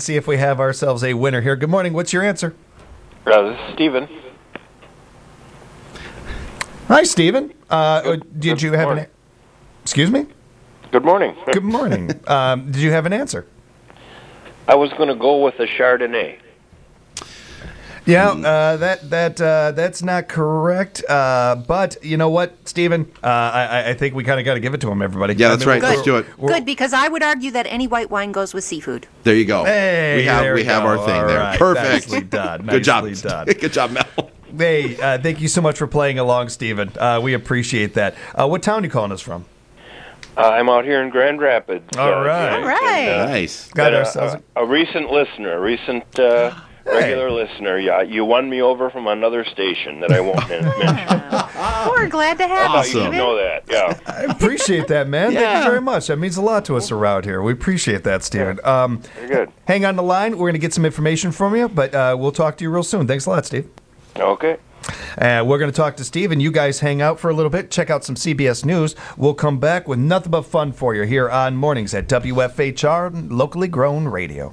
see if we have ourselves a winner here. Good morning. What's your answer? This is Stephen. Hi, Stephen. Did you have an... Excuse me? Good morning. Good morning. Did you have an answer? I was going to go with a Chardonnay. Yeah, that's not correct. But you know what, Stephen? I think we kind of got to give it to him, everybody. Yeah, that's right. Let's do it. Good, because I would argue that any white wine goes with seafood. There you go. Hey, we have our thing All there. right. Perfect. Nicely done. Good job. Nicely done. Good job, Mel. Hey, thank you so much for playing along, Stephen. We appreciate that. What town are you calling us from? I'm out here in Grand Rapids. All right. Nice. Got ourselves a recent listener, regular listener. Yeah, you won me over from another station that I won't mention. We're glad to have Awesome. you, You Stephen. know that, yeah. I appreciate that, man. Thank you very much. That means a lot to us around here. We appreciate that, Stephen. Very good. Hang on the line. We're going to get some information from you, but we'll talk to you real soon. Thanks a lot, Steve. Okay. We're going to talk to Steve, and you guys hang out for a little bit. Check out some CBS News. We'll come back with nothing but fun for you here on Mornings at WFHR, locally grown radio.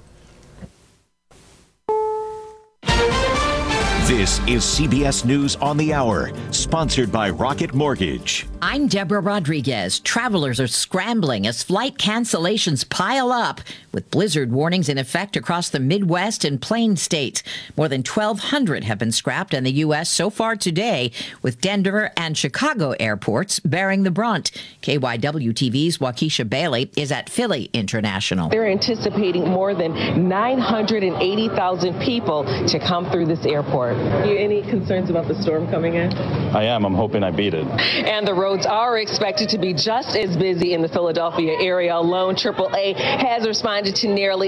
This is CBS News on the Hour, sponsored by Rocket Mortgage. I'm Deborah Rodriguez. Travelers are scrambling as flight cancellations pile up, with blizzard warnings in effect across the Midwest and Plain states. More than 1,200 have been scrapped in the U.S. so far today, with Denver and Chicago airports bearing the brunt. KYW-TV's Waukesha Bailey is at Philly International. They're anticipating more than 980,000 people to come through this airport. Any concerns about the storm coming in? I am. I'm hoping I beat it. And the roads are expected to be just as busy in the Philadelphia area alone. AAA has responded to nearly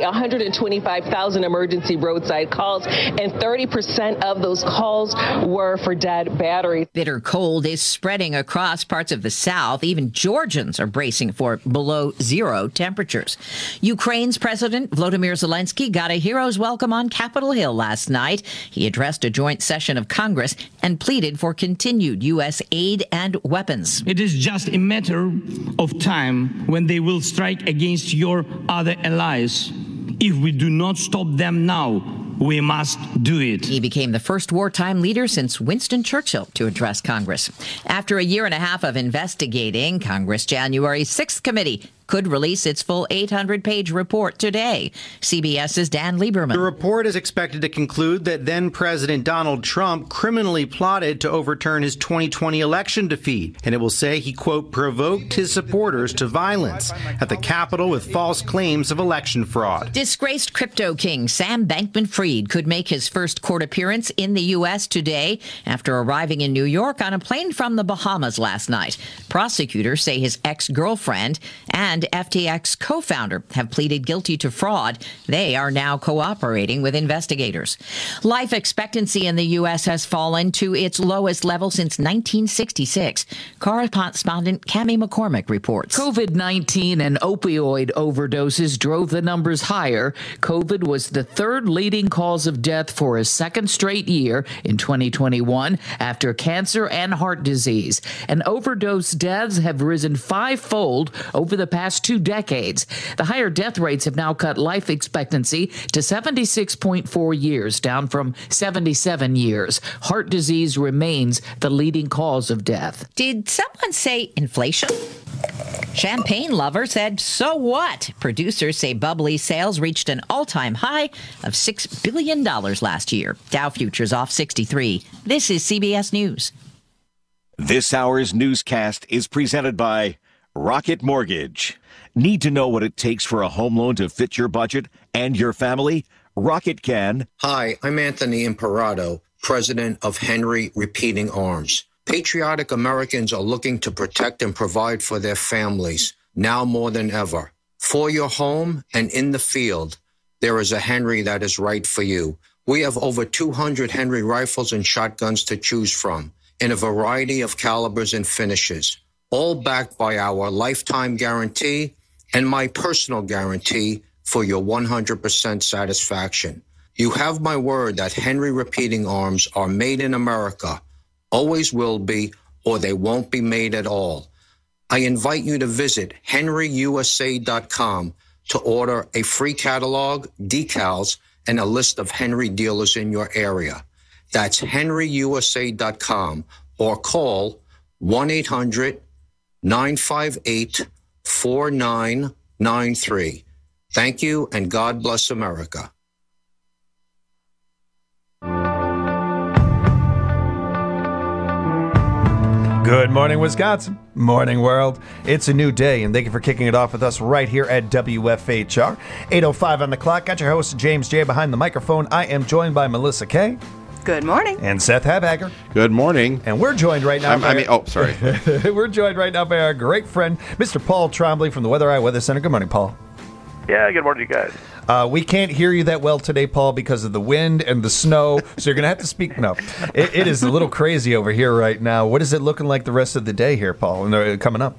125,000 emergency roadside calls, and 30% of those calls were for dead batteries. Bitter cold is spreading across parts of the South. Even Georgians are bracing for below zero temperatures. Ukraine's President Volodymyr Zelensky got a hero's welcome on Capitol Hill last night. He addressed a joint session of Congress and pleaded for continued U.S. aid and weapons. It is just a matter of time when they will strike against your other allies. If we do not stop them now, we must do it. He became the first wartime leader since Winston Churchill to address Congress. After a year and a half of investigating, Congress' January 6th committee could release its full 800-page report today. CBS's Dan Lieberman. The report is expected to conclude that then-President Donald Trump criminally plotted to overturn his 2020 election defeat, and it will say he, quote, provoked his supporters to violence at the Capitol with false claims of election fraud. Disgraced crypto king Sam Bankman-Fried could make his first court appearance in the U.S. today after arriving in New York on a plane from the Bahamas last night. Prosecutors say his ex-girlfriend and FTX co-founder have pleaded guilty to fraud. They are now cooperating with investigators. Life expectancy in the U.S. has fallen to its lowest level since 1966. Correspondent Cammie McCormick reports. COVID-19 and opioid overdoses drove the numbers higher. COVID was the third leading cause of death for a second straight year in 2021 after cancer and heart disease. And overdose deaths have risen fivefold over the past 2 decades. The higher death rates have now cut life expectancy to 76.4 years, down from 77 years. Heart disease remains the leading cause of death. Did someone say inflation? Champagne lover said, so what? Producers say bubbly sales reached an all-time high of $6 billion last year. Dow futures off 63. This is CBS News. This hour's newscast is presented by Rocket Mortgage. Need to know what it takes for a home loan to fit your budget and your family? Rocket can. Hi, I'm Anthony Imperato, president of Henry Repeating Arms. Patriotic Americans are looking to protect and provide for their families, now more than ever. For your home and in the field, there is a Henry that is right for you. We have over 200 Henry rifles and shotguns to choose from in a variety of calibers and finishes, all backed by our lifetime guarantee and my personal guarantee for your 100% satisfaction. You have my word that Henry Repeating Arms are made in America, always will be, or they won't be made at all. I invite you to visit henryusa.com to order a free catalog, decals, and a list of Henry dealers in your area. That's henryusa.com or call 1-800-958-4993. Thank you, and God bless America. Good morning, Wisconsin. Morning, world. It's a new day, and thank you for kicking it off with us right here at WFHR. 8:05 on the clock. Got your host, James J. behind the microphone. I am joined by Melissa K. Good morning. And Seth Habhager. Good morning. And we're joined right now sorry. We're joined right now by our great friend, Mr. Paul Trombley from the Weather Eye Weather Center. Good morning, Paul. Yeah, good morning, you guys. We can't hear you that well today, Paul, because of the wind and the snow, so you're going to have to speak. No, it is a little crazy over here right now. What is it looking like the rest of the day here, Paul, and coming up?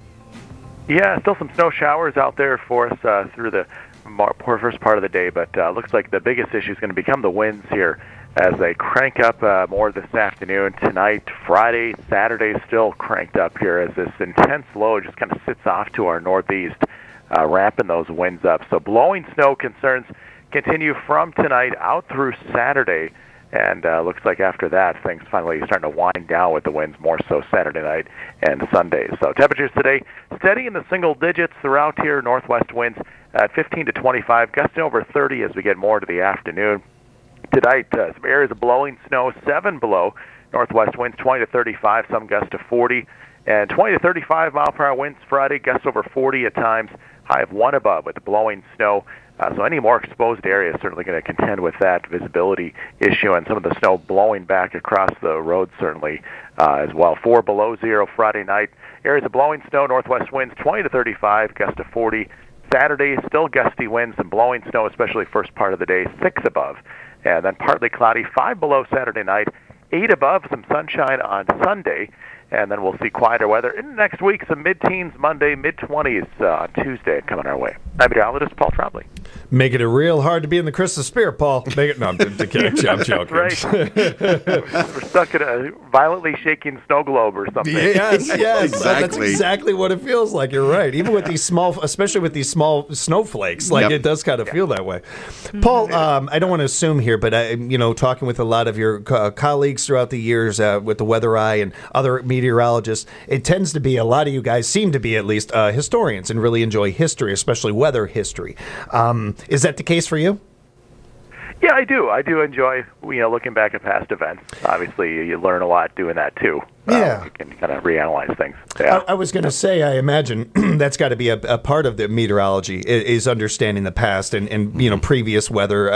Yeah, still some snow showers out there for us through the first part of the day, but looks like the biggest issue is going to become the winds here as they crank up more this afternoon. Tonight, Friday, Saturday, still cranked up here as this intense low just kind of sits off to our northeast, ramping those winds up. So blowing snow concerns continue from tonight out through Saturday, and looks like after that things finally starting to wind down with the winds more so Saturday night and Sunday. So temperatures today steady in the single digits throughout here, northwest winds at 15 to 25, gusting over 30 as we get more to the afternoon. Tonight, some areas of blowing snow, 7 below, northwest winds 20 to 35, some gusts to 40, and 20 to 35 mile per hour winds Friday, gusts over 40 at times, high of 1 above with the blowing snow. So any more exposed area is certainly going to contend with that visibility issue, and some of the snow blowing back across the road certainly as well. 4 below 0 Friday night. Areas of blowing snow, northwest winds 20 to 35, gust to 40. Saturday, still gusty winds and blowing snow, especially first part of the day, 6 above. And then partly cloudy, 5 below Saturday night, 8 above, some sunshine on Sunday. And then we'll see quieter weather in next week, some mid-teens Monday, mid-20s on Tuesday coming our way. I'm meteorologist Paul Trombley. Making it real hard to be in the Christmas spirit, Paul. No, I'm joking. I'm joking. Right. We're stuck in a violently shaking snow globe or something. Yes. Exactly. That's exactly what it feels like. You're right. Even with these small, especially with these small snowflakes, it does kind of feel that way. Paul, I don't want to assume here, but talking with a lot of your colleagues throughout the years with the Weather Eye and other meteorologists, it tends to be a lot of you guys seem to be at least historians and really enjoy history, especially weather history. Is that the case for you? Yeah, I do. I do enjoy, looking back at past events. Obviously, you learn a lot doing that too. Yeah, you can kind of reanalyze things. Yeah. I was going to say, I imagine that's got to be a part of the meteorology is understanding the past and previous weather,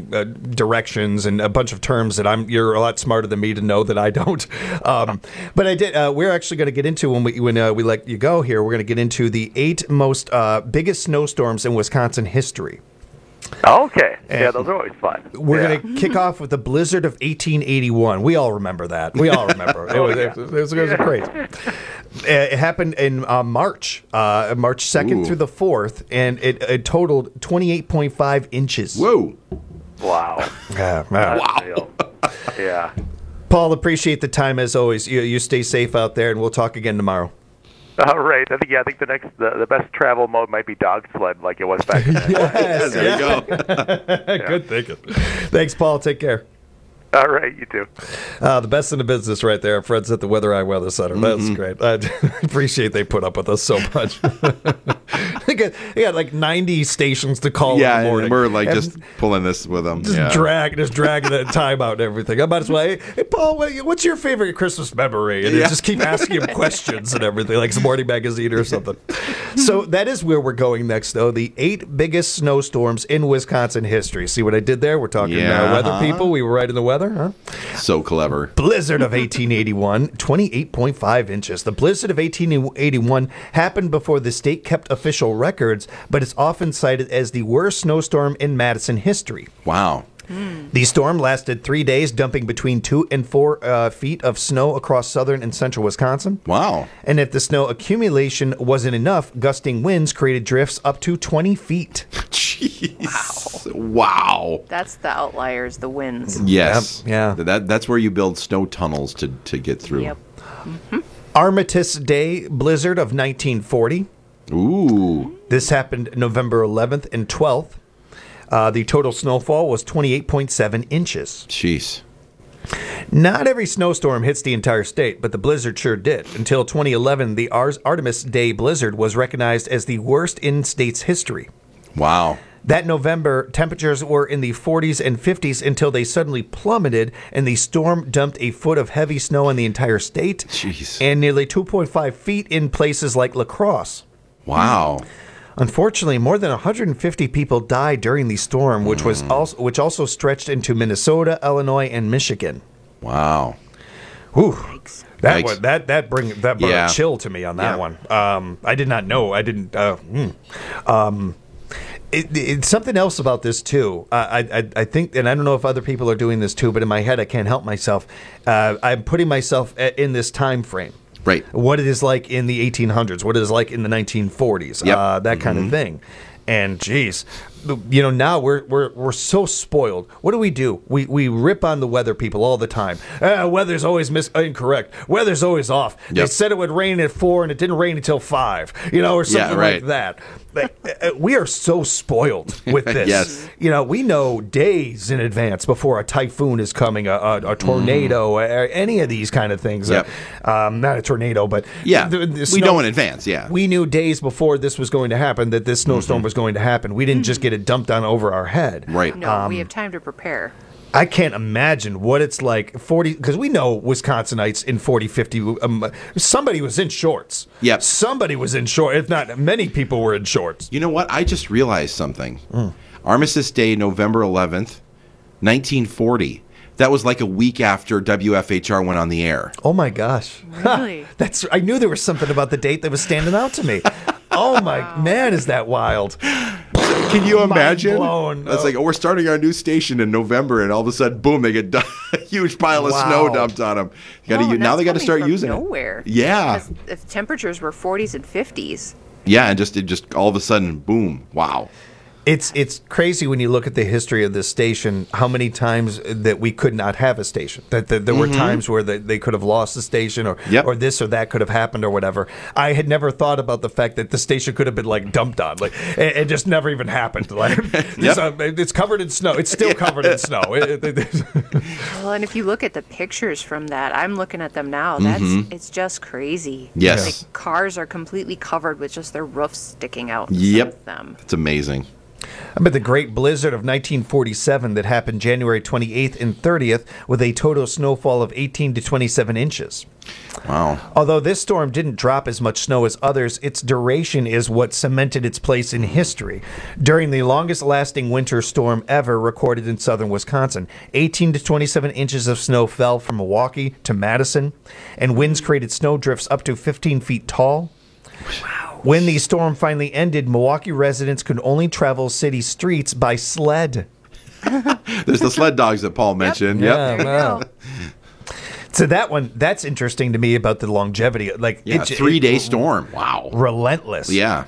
directions and a bunch of terms that you're a lot smarter than me to know that I don't. But I did. We're actually going to get into when we let you go here. We're going to get into the 8 most biggest snowstorms in Wisconsin history. Okay. Yeah, those are always fun. We're going to kick off with the blizzard of 1881. We all remember that. It was great. It happened in March 2nd through the 4th, and it totaled 28.5 inches. Whoa. Wow. Wow. Yeah. Paul, appreciate the time as always. You stay safe out there, and we'll talk again tomorrow. All right. I think the best travel mode might be dog sled, like it was back then. Yes, there you go. Good thinking. Thanks, Paul. Take care. All right, you too. The best in the business right there. Our friends at the Weather Eye Weather Center. That's great. I appreciate they put up with us so much. They got like 90 stations to call in the morning. And we're just pulling this with them. Just dragging the time out and everything. I might as well, hey, Paul, what's your favorite Christmas memory? And just keep asking him questions and everything, like some morning magazine or something. So that is where we're going next, though. The 8 biggest snowstorms in Wisconsin history. See what I did there? We're talking weather people. We were right in the weather, huh? So clever. Blizzard of 1881, 28.5 inches. The blizzard of 1881 happened before the state kept official records, but it's often cited as the worst snowstorm in Madison history. Wow. The storm lasted 3 days, dumping between 2 and 4 feet of snow across southern and central Wisconsin. Wow. And if the snow accumulation wasn't enough, gusting winds created drifts up to 20 feet. Jeez. Wow. That's the outliers, the winds. Yes. Yep. Yeah. That's where you build snow tunnels to get through. Yep. Mm-hmm. Armistice Day blizzard of 1940. Ooh. This happened November 11th and 12th. The total snowfall was 28.7 inches. Jeez. Not every snowstorm hits the entire state, but the blizzard sure did. Until 2011, the Artemis Day blizzard was recognized as the worst in state's history. Wow. That November, temperatures were in the 40s and 50s until they suddenly plummeted, and the storm dumped a foot of heavy snow in the entire state. Jeez. And nearly 2.5 feet in places like La Crosse. Wow. Unfortunately, more than 150 people died during the storm, which also stretched into Minnesota, Illinois, and Michigan. Wow. Whew. That Yikes. brought Yeah. a chill to me on that one. I did not know. I didn't. It's something else about this too. I think, and I don't know if other people are doing this too, but in my head I can't help myself. I'm putting myself in this time frame. Right. What it is like in the 1800s, what it is like in the 1940s, that kind of thing. And geez, now we're so spoiled. What do? We rip on the weather people all the time. Weather's always incorrect. Weather's always off. Yep. They said it would rain at 4 and it didn't rain until 5. Or something like that. We are so spoiled with this. Yes. We know days in advance before a typhoon is coming, a tornado, or any of these kind of things. Yep. Not a tornado, but we know in advance. Yeah. We knew days before this was going to happen that this snowstorm was going to happen. We didn't just get it dumped on over our head. Right. No, we have time to prepare. I can't imagine what it's like because we know Wisconsinites in 40, 50, somebody was in shorts. Yep. Somebody was in shorts. If not, many people were in shorts. You know what? I just realized something. Armistice Day, November 11th, 1940. That was like a week after WFHR went on the air. Oh my gosh. Really? I knew there was something about the date that was standing out to me. Oh my man, is that wild. Can you imagine? Blown. It's like, we're starting our new station in November, and all of a sudden, boom, they get a huge pile of snow dumped on them. Now they got to start using nowhere. it. Yeah. If temperatures were 40s and 50s. Yeah, and just all of a sudden, boom, wow. It's crazy when you look at the history of this station, how many times that we could not have a station. That there were times where they could have lost the station or this or that could have happened or whatever. I had never thought about the fact that the station could have been like dumped on. Like it just never even happened. Like it's covered in snow. It's still covered in snow. Well, and if you look at the pictures from that, I'm looking at them now. It's just crazy. Yes. Like cars are completely covered with just their roofs sticking out. Yep. Them. It's amazing. But the Great Blizzard of 1947 that happened January 28th and 30th with a total snowfall of 18 to 27 inches. Wow. Although this storm didn't drop as much snow as others, its duration is what cemented its place in history. During the longest-lasting winter storm ever recorded in southern Wisconsin, 18 to 27 inches of snow fell from Milwaukee to Madison, and winds created snow drifts up to 15 feet tall. Wow. When the storm finally ended, Milwaukee residents could only travel city streets by sled. There's the sled dogs that Paul mentioned. Yep. Yeah, wow. So that's interesting to me about the longevity. Like, yeah, 3-day storm. Wow. Relentless. Yeah.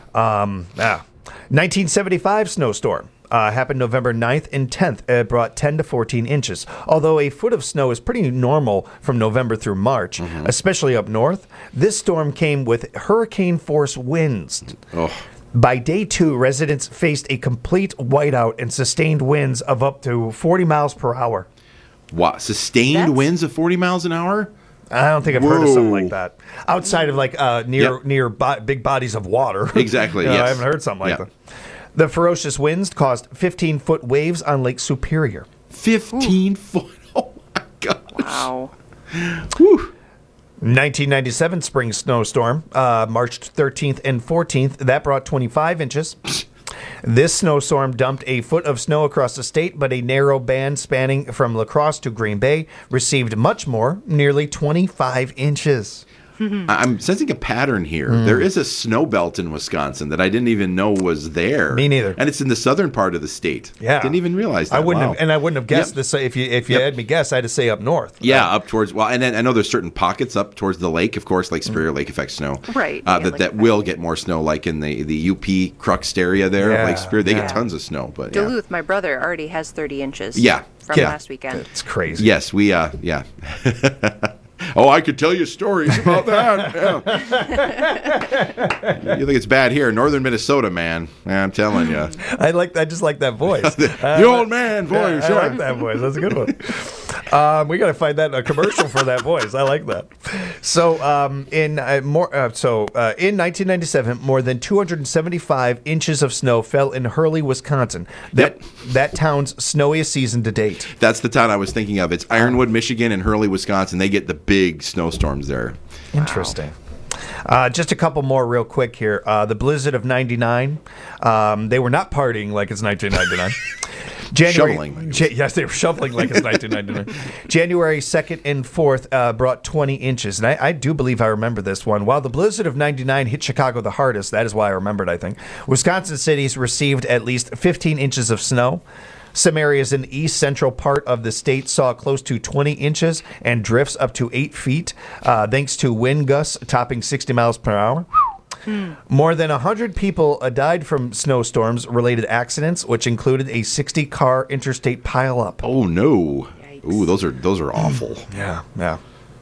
1975 snowstorm. Happened November 9th and 10th. It brought 10 to 14 inches. Although a foot of snow is pretty normal from November through March, especially up north, this storm came with hurricane-force winds. Oh. By day 2, residents faced a complete whiteout and sustained winds of up to 40 miles per hour. What? Sustained winds of 40 miles an hour? I don't think I've heard of something like that. Outside of like near big bodies of water. Exactly, yes. I haven't heard something like that. The ferocious winds caused 15-foot waves on Lake Superior. 15 foot? Oh, my gosh. Wow. Whew. 1997 spring snowstorm, March 13th and 14th. That brought 25 inches. This snowstorm dumped a foot of snow across the state, but a narrow band spanning from La Crosse to Green Bay received much more, nearly 25 inches. I'm sensing a pattern here. There is a snow belt in Wisconsin that I didn't even know was there. Me neither. And it's in the southern part of the state. Yeah. Didn't even realize that. I wouldn't have guessed this. If you had me guess, I'd say up north. Yeah, up towards, and then I know there's certain pockets up towards the lake, of course, like Superior Lake effect snow. Right. That will get more snow, like in the UP Crux area there, Lake Superior. They get tons of snow. But Duluth, my brother, already has 30 inches. Yeah. From last weekend. It's crazy. Yes, we, Oh, I could tell you stories about that. Yeah. You think it's bad here, northern Minnesota, man? I'm telling you. I just like that voice. The old man voice. I like that voice. That's a good one. We got to find that a commercial for that voice. I like that. So in 1997, more than 275 inches of snow fell in Hurley, Wisconsin. That town's snowiest season to date. That's the town I was thinking of. It's Ironwood, Michigan, and Hurley, Wisconsin. They get the big snowstorms there. Interesting. Wow. Just a couple more real quick here. The blizzard of 99. They were not partying like it's 1999. Shoveling. Yes, they were shoveling like it's 1999. January 2nd and 4th brought 20 inches. And I do believe I remember this one. While the blizzard of 99 hit Chicago the hardest, that is why I remembered, I think, Wisconsin cities received at least 15 inches of snow. Some areas in the east central part of the state saw close to 20 inches and drifts up to 8 feet, thanks to wind gusts topping 60 miles per hour. More than 100 people died from snowstorms-related accidents, which included a 60-car interstate pileup. Oh, no. Yikes. Ooh, those are awful. Yeah.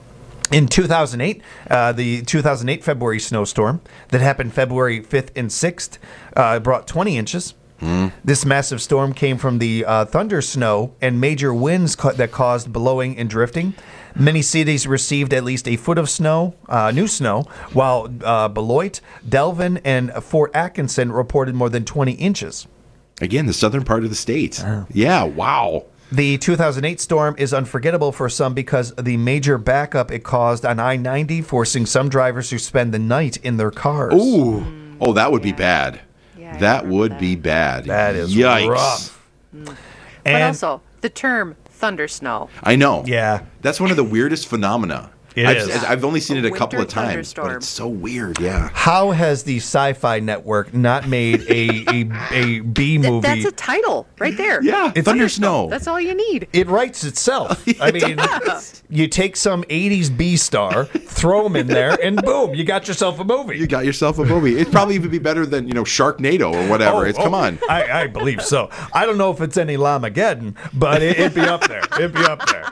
In 2008, the 2008 February snowstorm that happened February 5th and 6th brought 20 inches. This massive storm came from the thunder snow and major winds that caused blowing and drifting. Many cities received at least a foot of snow, new snow, while Beloit, Delvin, and Fort Atkinson reported more than 20 inches. Again, the southern part of the state. Yeah, wow. The 2008 storm is unforgettable for some because of the major backup it caused on I-90, forcing some drivers to spend the night in their cars. Ooh. Oh, that would be bad. Yeah, that would be bad. That is Yikes. rough. But also, the term thunder snow. I know. Yeah. That's one of the weirdest phenomena. I've only seen it a couple of times, but it's so weird. Yeah. How has the Sci-Fi Network not made a B movie? That's a title right there. Yeah, it's Thunder Snow. That's all you need. It writes itself. I mean, you take some 80s B star, throw them in there, and boom, you got yourself a movie. You got yourself a movie. It'd probably even be better than Sharknado or whatever. Come on. I believe so. I don't know if it's any Lamageddon, but it'd be up there. It'd be up there.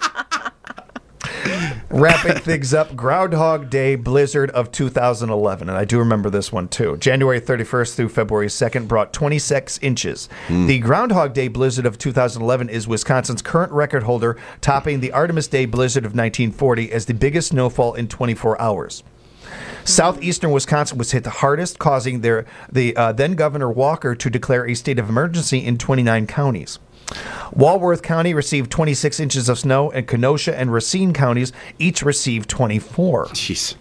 Wrapping things up, Groundhog Day blizzard of 2011, and I do remember this one too. January 31st through February 2nd brought 26 inches. The Groundhog Day blizzard of 2011 is Wisconsin's current record holder, topping the Artemis Day blizzard of 1940 as the biggest snowfall in 24 hours. Southeastern Wisconsin was hit the hardest, causing the then Governor Walker to declare a state of emergency in 29 counties. Walworth County received 26 inches of snow, and Kenosha and Racine counties each received 24. Jeez.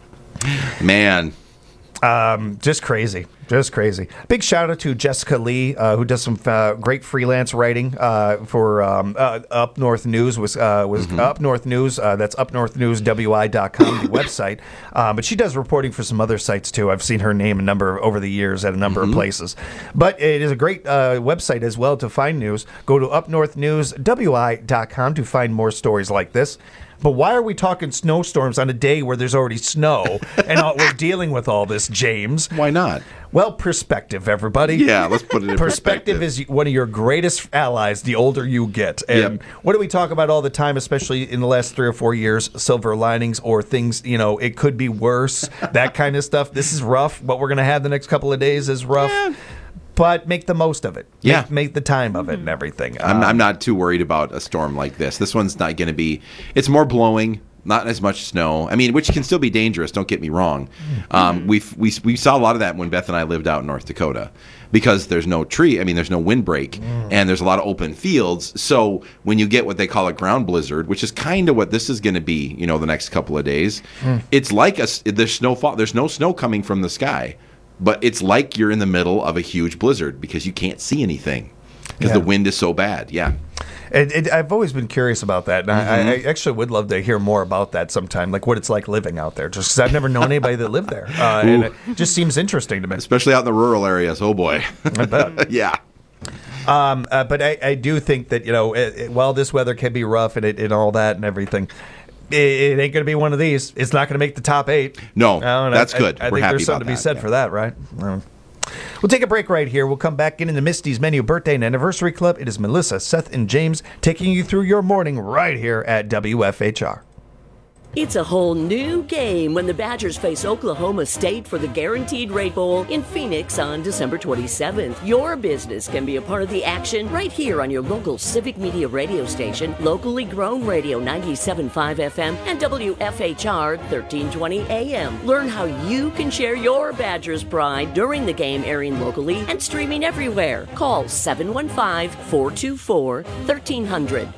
Man. Just crazy. Big shout out to Jessica Lee, who does some great freelance writing for Up North News. Up North News. That's upnorthnewswi.com, the website. But she does reporting for some other sites too. I've seen her name over the years at a number of places. But it is a great website as well to find news. Go to upnorthnewswi.com to find more stories like this. But why are we talking snowstorms on a day where there's already snow and we're dealing with all this, James? Why not? Well, perspective, everybody. Yeah, let's put it in perspective. Perspective is one of your greatest allies the older you get. And what do we talk about all the time, especially in the last 3 or 4 years? Silver linings or things, it could be worse, that kind of stuff. This is rough. What we're going to have the next couple of days is rough. Yeah. But make the most of it. Make the time of it and everything. I'm not too worried about a storm like this. This one's not going to be... It's more blowing, not as much snow. I mean, which can still be dangerous, don't get me wrong. We saw a lot of that when Beth and I lived out in North Dakota because there's no there's no windbreak, and there's a lot of open fields. So when you get what they call a ground blizzard, which is kind of what this is going to be, the next couple of days, it's like there's snowfall. There's no snow coming from the sky. But it's like you're in the middle of a huge blizzard because you can't see anything because the wind is so bad. Yeah. I've always been curious about that. And I actually would love to hear more about that sometime, like what it's like living out there, just because I've never known anybody that lived there. And it just seems interesting to me. Especially out in the rural areas. Oh, boy. I bet. Yeah. But I do think that, while this weather can be rough and all that and everything, it ain't going to be one of these. It's not going to make the top 8. No, that's good. I think there's something to be said for that, right? We'll take a break right here. We'll come back into Misty's Menu Birthday and Anniversary Club. It is Melissa, Seth, and James taking you through your morning right here at WFHR. It's a whole new game when the Badgers face Oklahoma State for the Guaranteed Rate Bowl in Phoenix on December 27th. Your business can be a part of the action right here on your local Civic Media radio station, locally grown radio 97.5 FM and WFHR 1320 AM. Learn how you can share your Badgers pride during the game, airing locally and streaming everywhere. Call 715-424-1300.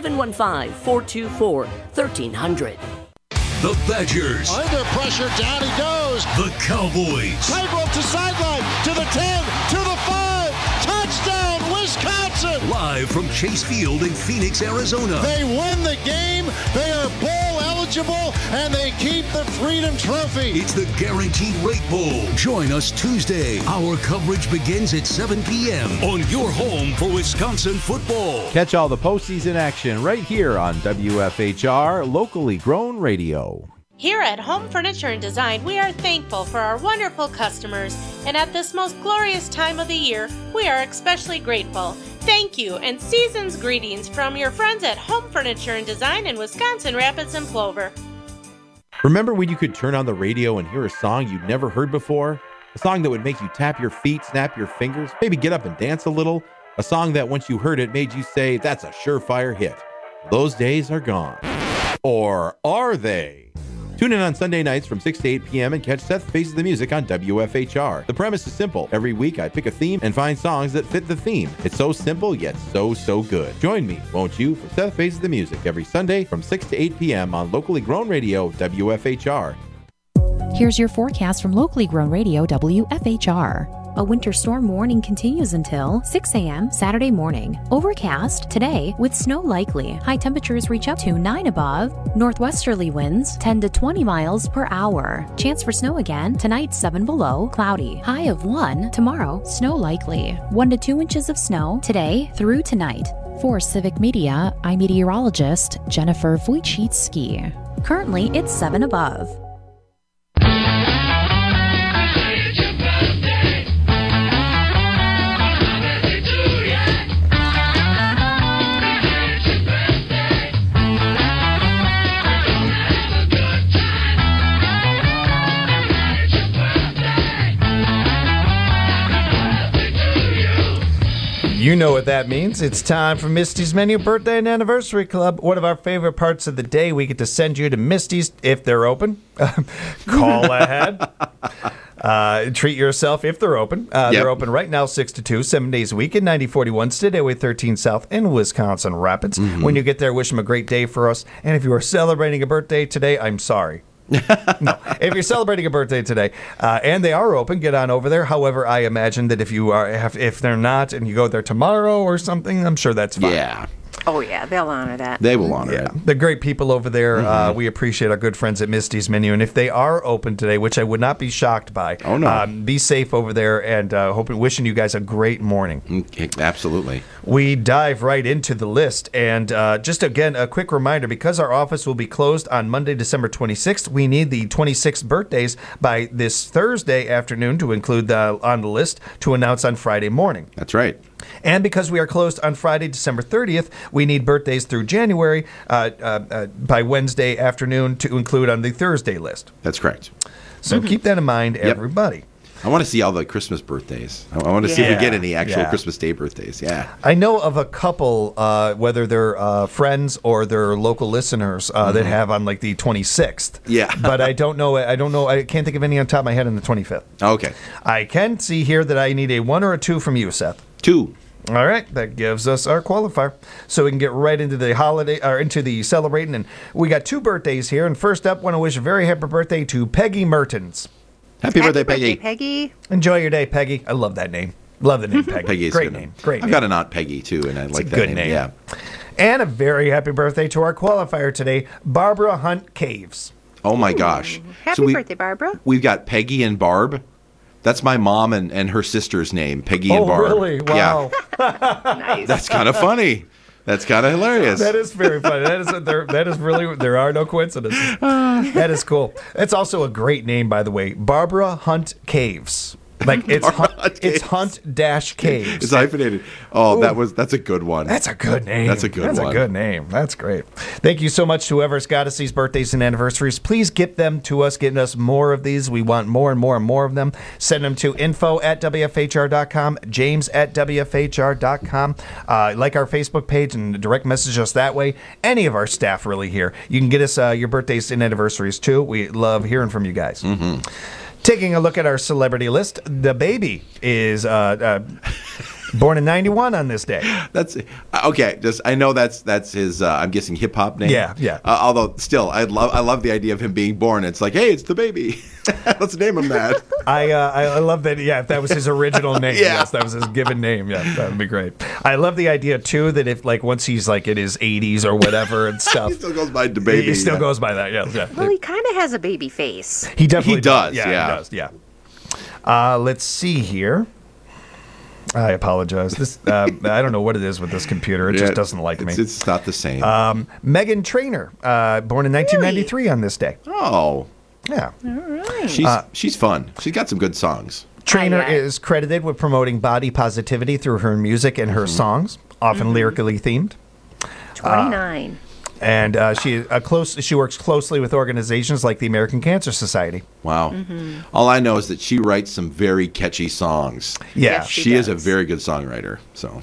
715-424-1300. The Badgers. Under pressure, down he goes. The Cowboys. Tightrope to sideline, to the 10, to the 5. Touchdown, Wisconsin. Live from Chase Field in Phoenix, Arizona. They win the game. They are bowl eligible, and they keep the Freedom Trophy. It's the Guaranteed Rate Bowl. Join us Tuesday. Our coverage begins at 7 p.m. on your home for Wisconsin football. Catch all the postseason action right here on WFHR, locally grown radio. Here at Home Furniture and Design, we are thankful for our wonderful customers, and at this most glorious time of the year, we are especially grateful. Thank you, and season's greetings from your friends at Home Furniture and Design in Wisconsin Rapids and Plover. Remember when you could turn on the radio and hear a song you'd never heard before? A song that would make you tap your feet, snap your fingers, maybe get up and dance a little? A song that once you heard it made you say, that's a surefire hit. Those days are gone. Or are they? Tune in on Sunday nights from 6 to 8 p.m. and catch Seth Faces the Music on WFHR. The premise is simple. Every week I pick a theme and find songs that fit the theme. It's so simple, yet so good. Join me, won't you, for Seth Faces the Music every Sunday from 6 to 8 p.m. on locally grown radio WFHR. Here's your forecast from locally grown radio WFHR. A winter storm warning continues until 6 a.m. Saturday morning. Overcast today with snow likely. High temperatures reach up to 9 above. Northwesterly winds 10 to 20 miles per hour. Chance for snow again tonight, 7 below. Cloudy. High of 1. Tomorrow, snow likely. 1 to 2 inches of snow today through tonight. For Civic Media, I'm meteorologist Jennifer Wojcicki. Currently, it's 7 above. You know what that means. It's time for Misty's Menu Birthday and Anniversary Club. One of our favorite parts of the day. We get to send you to Misty's if they're open. Call ahead. Treat yourself if they're open. They're open right now 6 to 2, 7 days a week at 9041 Stidaway 13 South in Wisconsin Rapids. When you get there, wish them a great day for us. And if you are celebrating a birthday today, I'm sorry. No, if you're celebrating a birthday today and they are open, get on over there. However, I imagine that if they're not and you go there tomorrow or something, I'm sure that's fine. Yeah. Oh, yeah, they'll honor that. They will honor it. They're great people over there. We appreciate our good friends at Misty's Menu. And if they are open today, which I would not be shocked by, be safe over there and wishing you guys a great morning. Absolutely. We dive right into the list. And just again, a quick reminder, because our office will be closed on Monday, December 26th, we need the 26 birthdays by this Thursday afternoon to include on the list to announce on Friday morning. That's right. And because we are closed on Friday, December 30th, we need birthdays through January by Wednesday afternoon to include on the Thursday list. That's correct. So keep that in mind, everybody. I want to see all the Christmas birthdays. I want to see if we get any actual Christmas Day birthdays. Yeah. I know of a couple, whether they're friends or they're local listeners that have on like the 26th. Yeah. But I don't know. I can't think of any on top of my head on the 25th. Okay. I can see here that I need a 1 or a 2 from you, Seth. 2. All right, that gives us our qualifier, so we can get right into the holiday or into the celebrating. And we got 2 birthdays here. And first up, want to wish a very happy birthday to Peggy Mertens. Happy birthday, Peggy. Peggy. Enjoy your day, Peggy. I love that name. Love the name Peggy. Peggy's great good name. Great name. I've got an aunt Peggy too, and I like that good name. Yeah. And a very happy birthday to our qualifier today, Barbara Hunt Caves. Oh my gosh! Happy birthday, Barbara. We've got Peggy and Barb. That's my mom and her sister's name, Peggy and Barb. Oh, really? Wow. Yeah. Nice. That's kind of funny. That's kind of hilarious. That is very funny. That is really, there are no coincidences. That is cool. It's also a great name, by the way. Barbara Hunt Caves. Like it's Hunt dash Caves. It's hyphenated. Oh, that's a good one. That's a good name. That's a good name. That's great. Thank you so much to whoever's got us these birthdays and anniversaries. Please get them to us. Get us more of these. We want more and more and more of them. Send them to info@wfhr.com, james@wfhr.com. Like our Facebook page and direct message us that way. Any of our staff really here. You can get us your birthdays and anniversaries too. We love hearing from you guys. Mm-hmm. Taking a look at our celebrity list, the baby is born in 91 on this day. That's okay. I know that's his. I'm guessing hip hop name. Yeah. Although still, I love the idea of him being born. It's like, hey, it's the baby. Let's name him that. I love that. Yeah, if that was his original name, yes, that was his given name. Yeah, that would be great. I love the idea too that if like once he's like in his 80s or whatever and stuff, he still goes by the baby. He still goes by that. Yeah. Well, he kind of has a baby face. He definitely does. Yeah, he does. Yeah. Let's see here. I apologize. This I don't know what it is with this computer. It just doesn't like me. It's not the same. Meghan Trainor, born in 1993 on this day. Oh. Yeah. All right. She's fun. She's got some good songs. Trainor is credited with promoting body positivity through her music and her songs, often lyrically themed. 29. And she works closely with organizations like the American Cancer Society. Wow. Mm-hmm. All I know is that she writes some very catchy songs. Yeah. Yes, she is a very good songwriter. So.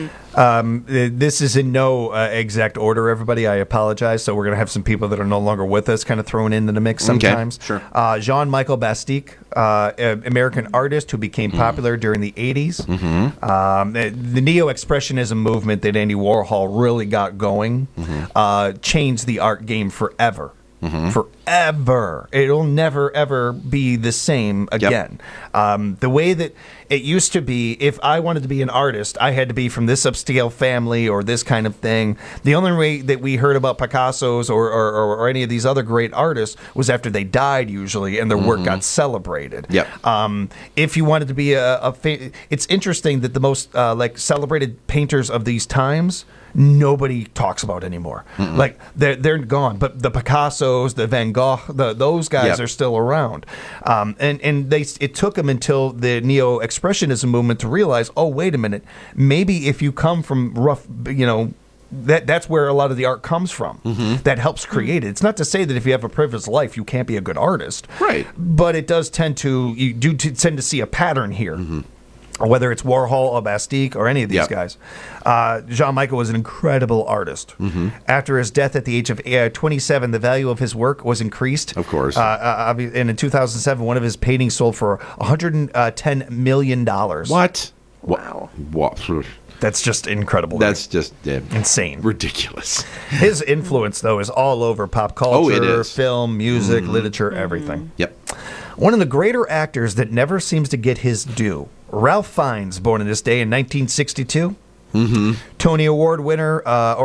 This is in no exact order, everybody. I apologize. So we're going to have some people that are no longer with us kind of thrown into the mix sometimes. Okay, sure. Jean-Michel Basquiat, American artist who became popular during the 80s. Mm-hmm. The neo-expressionism movement that Andy Warhol really got going changed the art game forever. Mm-hmm. Forever. It'll never, ever be the same again. Yep. The way that it used to be, if I wanted to be an artist, I had to be from this upscale family or this kind of thing. The only way that we heard about Picasso's or any of these other great artists was after they died, usually, and their work got celebrated. Yep. If you wanted to be it's interesting that the most celebrated painters of these times, nobody talks about anymore. Mm-mm. Like they're gone, but the Picassos, the Van Gogh, those guys are still around. And it took them until the neo-expressionism movement to realize, oh, wait a minute, maybe if you come from rough, that's where a lot of the art comes from. Mm-hmm. That helps create it. It's not to say that if you have a privileged life, you can't be a good artist. Right. But it does tend to see a pattern here. Mm-hmm. Whether it's Warhol or Basquiat or any of these guys. Jean-Michel was an incredible artist. Mm-hmm. After his death at the age of 27, the value of his work was increased. Of course. And in 2007, one of his paintings sold for $110 million. What? Wow. What? That's just incredible. That's just insane. Ridiculous. His influence, though, is all over pop culture, film, music, literature, everything. Yep. One of the greater actors that never seems to get his due, Ralph Fiennes, born on this day in 1962. Mm-hmm. Tony Award winner,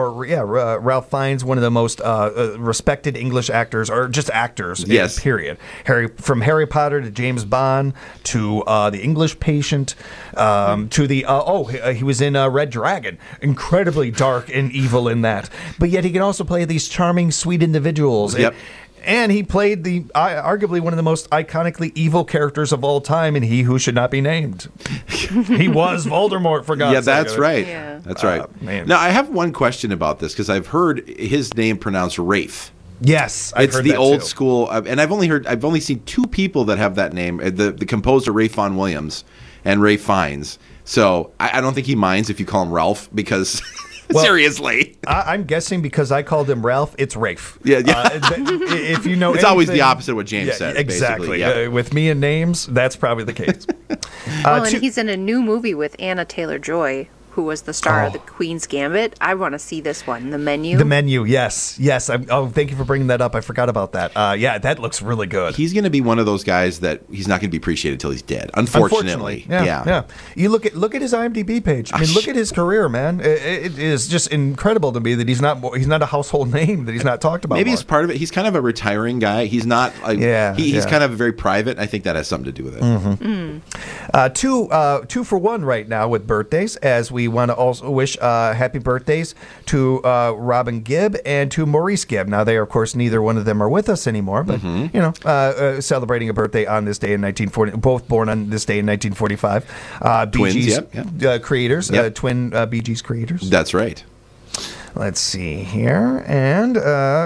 Ralph Fiennes, one of the most respected English actors, or just actors, period. From Harry Potter to James Bond to The English Patient to the he was in Red Dragon, incredibly dark and evil in that. But yet he can also play these charming, sweet individuals. Yep. And he played arguably one of the most iconically evil characters of all time in He Who Should Not Be Named. He was Voldemort, for God's sake. Yeah, that's right. Yeah. That's right. Man. Now, I have one question about this, because I've heard his name pronounced Rafe. Yes, it's the old school, and I've only seen two people that have that name: the composer Ralph Vaughan Williams and Ralph Fiennes. So I don't think he minds if you call him Ralph, because. Well, seriously, I'm guessing because I called him Ralph, it's Rafe. Yeah. If you know, it's always the opposite of what James said. Exactly. Yeah. With me and names, that's probably the case. And he's in a new movie with Anna Taylor-Joy, who was the star of The Queen's Gambit. I want to see this one, The Menu. The Menu, yes. Thank you for bringing that up. I forgot about that. That looks really good. He's going to be one of those guys that he's not going to be appreciated until he's dead. Unfortunately. Yeah. You look at his IMDb page. I mean, look at his career, man. It is just incredible to me that he's not a household name, that he's not talked about. Maybe more. it's part of it. He's kind of a retiring guy. He's not. He's kind of very private. I think that has something to do with it. Mm-hmm. 2 for 1 right now with birthdays, as we we want to also wish happy birthdays to Robin Gibb and to Maurice Gibb. Now, they are, of course, neither one of them are with us anymore, but, celebrating a birthday on this day in 1940, both born on this day in 1945. Bee Twins, Gees creators, twin Bee Gees creators. That's right. Let's see here, and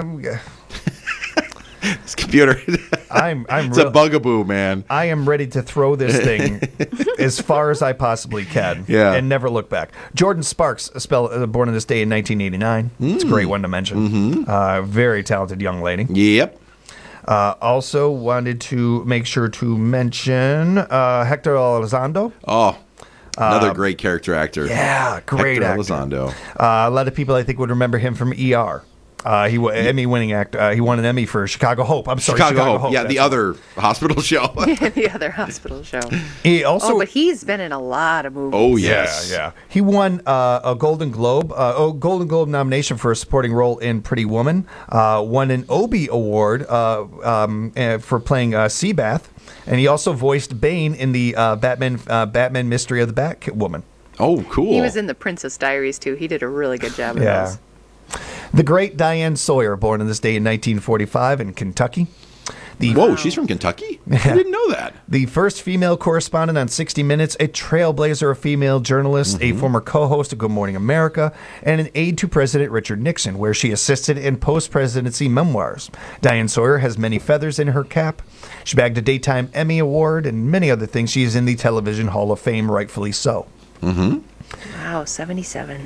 this computer. It's a bugaboo, man. I am ready to throw this thing as far as I possibly can, and never look back. Jordan Sparks, born on this day in 1989. It's a great one to mention. Very talented young lady. Yep. Also wanted to make sure to mention Hector Elizondo. Oh. Another great character actor. Yeah, great actor. Elizondo. A lot of people, I think, would remember him from ER. He was Emmy-winning actor. He won an Emmy for Chicago Hope. I'm sorry, Chicago Hope. Yeah, the other hospital show. The other hospital show. He also, but he's been in a lot of movies. Oh yes, yeah. He won a Golden Globe nomination for a supporting role in Pretty Woman. Won an Obie Award for playing Seabath, and he also voiced Bane in the Batman Mystery of the Batwoman. Oh, cool. He was in the Princess Diaries too. He did a really good job of those. The great Diane Sawyer, born on this day in 1945 in Kentucky. Whoa, she's from Kentucky? I didn't know that. The first female correspondent on 60 Minutes, a trailblazer, a female journalist, a former co-host of Good Morning America, and an aide to President Richard Nixon, where she assisted in post-presidency memoirs. Diane Sawyer has many feathers in her cap. She bagged a Daytime Emmy Award and many other things. She is in the Television Hall of Fame, rightfully so. Wow, 77.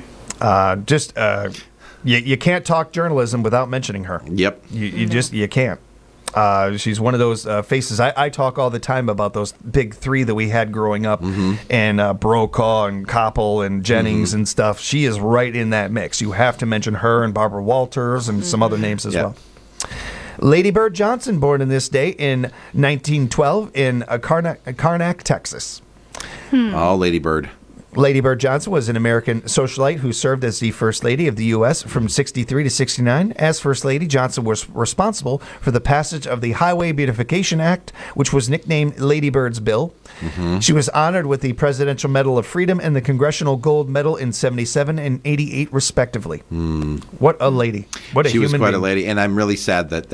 You can't talk journalism without mentioning her. Yep. You can't. She's one of those faces. I talk all the time about those big three that we had growing up, and Brokaw and Koppel and Jennings and stuff. She is right in that mix. You have to mention her and Barbara Walters and some other names as well. Lady Bird Johnson, born in this day in 1912 in Karnak, Texas. Oh, Lady Bird. Lady Bird Johnson was an American socialite who served as the First Lady of the U.S. from 63 to 69. As First Lady, Johnson was responsible for the passage of the Highway Beautification Act, which was nicknamed Lady Bird's Bill. She was honored with the Presidential Medal of Freedom and the Congressional Gold Medal in 77 and 88, respectively. What a lady. What a She was human quite being. a lady, and I'm really sad that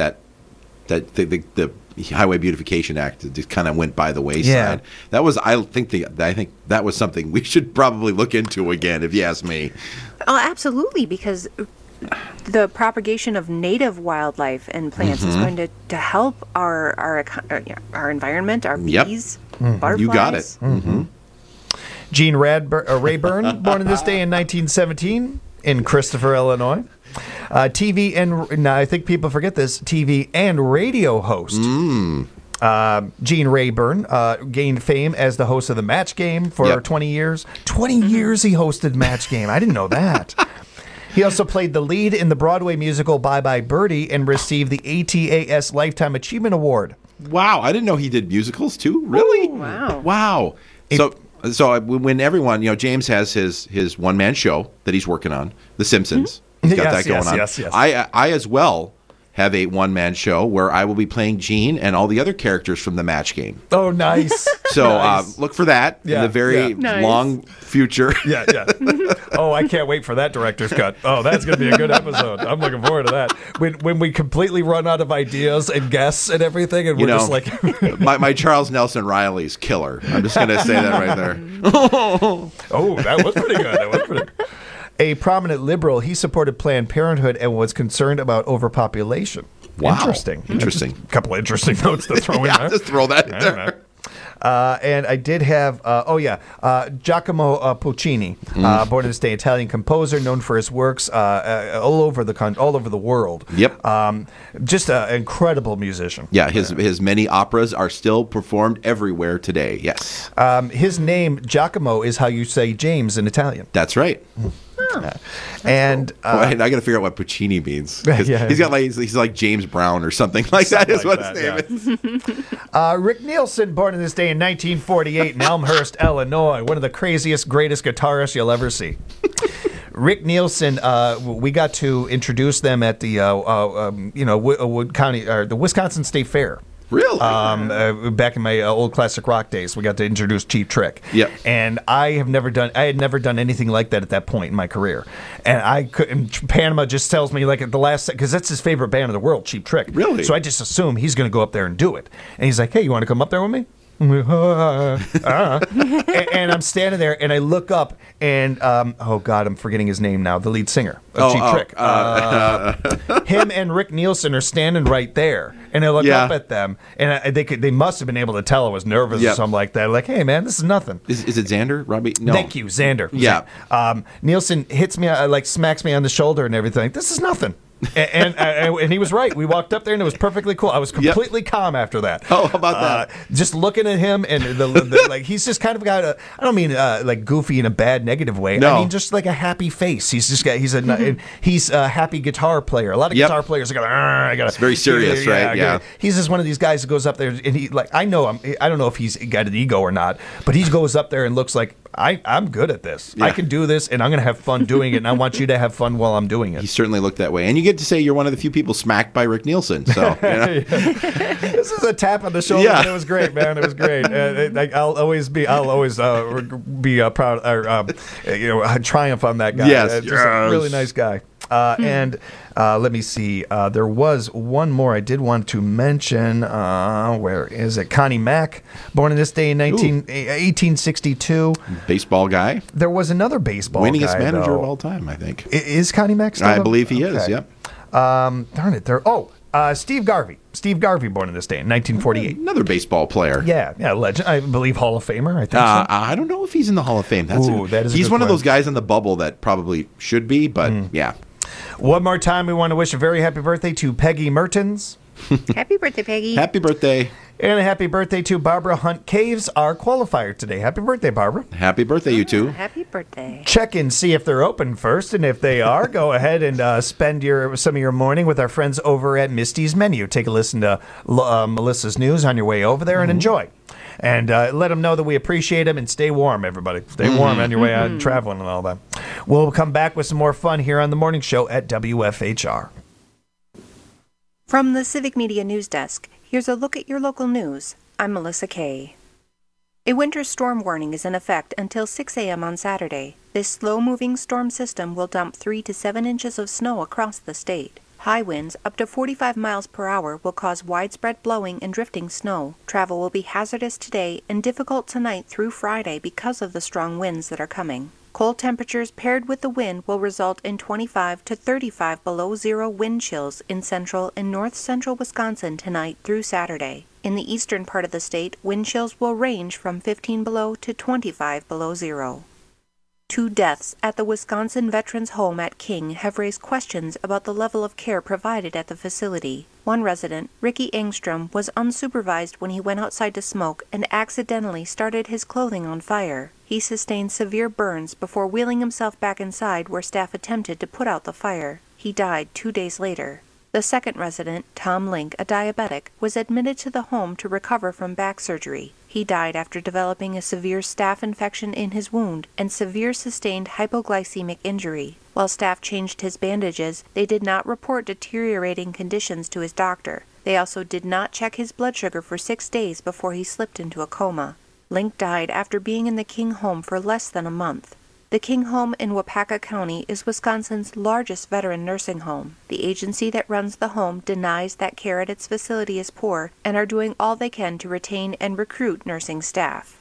the Highway Beautification Act just kind of went by the wayside. Yeah. That was, I think that was something we should probably look into again, if you ask me. Oh, absolutely, because the propagation of native wildlife and plants is going to help our environment, our bees, butterflies. You got it. Gene Rayburn, born in this day in 1917 in Christopher, Illinois. TV and now I think people forget this, TV and radio host. Gene Rayburn gained fame as the host of the Match Game for 20 years. 20 years he hosted Match Game. I didn't know that. He also played the lead in the Broadway musical Bye Bye Birdie and received the ATAS Lifetime Achievement Award. Wow, I didn't know he did musicals too. Really? Wow. So when everyone, James has his one-man show that he's working on, The Simpsons. He's got that going on. Yes. I as well have a one-man show where I will be playing Gene and all the other characters from the Match Game. Oh, nice. So look for that in the very long future. Oh, I can't wait for that director's cut. Oh, that's going to be a good episode. I'm looking forward to that. When we completely run out of ideas and guests and everything, and we're just like... my Charles Nelson Riley's killer. I'm just going to say that right there. Oh, that was pretty good. A prominent liberal, he supported Planned Parenthood and was concerned about overpopulation. Wow. Interesting. Interesting. A couple of interesting notes to throw in there. Just throw that in there. And I did have, Giacomo Puccini, born in this day, Italian composer, known for his works all over the world. Yep. Just an incredible musician. Yeah, his many operas are still performed everywhere today. Yes. His name, Giacomo, is how you say James in Italian. That's right. And I got to figure out what Puccini means. He's got he's like James Brown or something like that. Is what his name is. Rick Nielsen, born in this day in 1948 in Elmhurst, Illinois, one of the craziest, greatest guitarists you'll ever see. Rick Nielsen, we got to introduce them at the Wood County or the Wisconsin State Fair. Really? Back in my old classic rock days, we got to introduce Cheap Trick. Yep. And I had never done anything like that at that point in my career. And I couldn't. Panama just tells me like at the last, because that's his favorite band in the world, Cheap Trick. Really? So I just assume he's going to go up there and do it. And he's like, "Hey, you want to come up there with me?" And I'm standing there, and I look up, and oh God, I'm forgetting his name now. The lead singer of Cheap Trick. Him and Rick Nielsen are standing right there, and I look up at them, and they must have been able to tell I was nervous or something like that. Like, hey man, this is nothing. Is it Xander? Robbie? No. Thank you, Xander. Yeah. Nielsen hits me, smacks me on the shoulder and everything. This is nothing. And he was right. We walked up there and it was perfectly cool. I was completely calm after that. Oh, how about that? Just looking at him and like he's just kind of got a, I don't mean like goofy in a bad negative way. No. I mean just like a happy face. He's a happy guitar player. A lot of guitar players are it's very serious, right? Yeah. He's just one of these guys who goes up there and he like I don't know if he's got an ego or not, but he goes up there and looks like I'm good at this. Yeah. I can do this, and I'm going to have fun doing it, and I want you to have fun while I'm doing it. He certainly looked that way. And you get to say you're one of the few people smacked by Rick Nielsen. So, This is a tap on the shoulder. Yeah. And it was great, man. It was great. I'll always be proud or triumph on that guy. Yes. Just a really nice guy. And let me see. There was one more I did want to mention. Where is it? Connie Mack, born in this day in 1862. Baseball guy. There was another baseball winningest guy, manager though. of all time, I think. Is Connie Mack still? I believe he is, yep. Darn it. Steve Garvey. Steve Garvey, born in this day in 1948. Another baseball player. Yeah, legend. I believe Hall of Famer. I think so. I don't know if he's in the Hall of Fame. He's one of those guys in the bubble that probably should be, but yeah. One more time, we want to wish a very happy birthday to Peggy Mertens. Happy birthday, Peggy. Happy birthday. And a happy birthday to Barbara Hunt Caves, our qualifier today. Happy birthday, Barbara. Happy birthday, you two. Happy birthday. Check and see if they're open first, and if they are, go ahead and spend some of your morning with our friends over at Misty's Menu. Take a listen to Melissa's news on your way over there and enjoy. And let them know that we appreciate them, and stay warm, everybody. Stay warm on your way out traveling and all that. We'll come back with some more fun here on the morning show at WFHR. From the Civic Media News Desk, here's a look at your local news. I'm Melissa Kay. A winter storm warning is in effect until 6 a.m. on Saturday. This slow-moving storm system will dump 3 to 7 inches of snow across the state. High winds up to 45 miles per hour will cause widespread blowing and drifting snow. Travel will be hazardous today and difficult tonight through Friday because of the strong winds that are coming. Cold temperatures paired with the wind will result in 25 to 35 below zero wind chills in central and north central Wisconsin tonight through Saturday. In the eastern part of the state, wind chills will range from 15 below to 25 below zero. 2 deaths at the Wisconsin Veterans Home at King have raised questions about the level of care provided at the facility. One resident, Ricky Engstrom, was unsupervised when he went outside to smoke and accidentally started his clothing on fire. He sustained severe burns before wheeling himself back inside where staff attempted to put out the fire. He died 2 days later. The second resident, Tom Link, a diabetic, was admitted to the home to recover from back surgery. He died after developing a severe staph infection in his wound and severe sustained hypoglycemic injury. While staff changed his bandages, they did not report deteriorating conditions to his doctor. They also did not check his blood sugar for 6 days before he slipped into a coma. Link died after being in the King home for less than a month. The King Home in Wapaka County is Wisconsin's largest veteran nursing home. The agency that runs the home denies that care at its facility is poor and are doing all they can to retain and recruit nursing staff.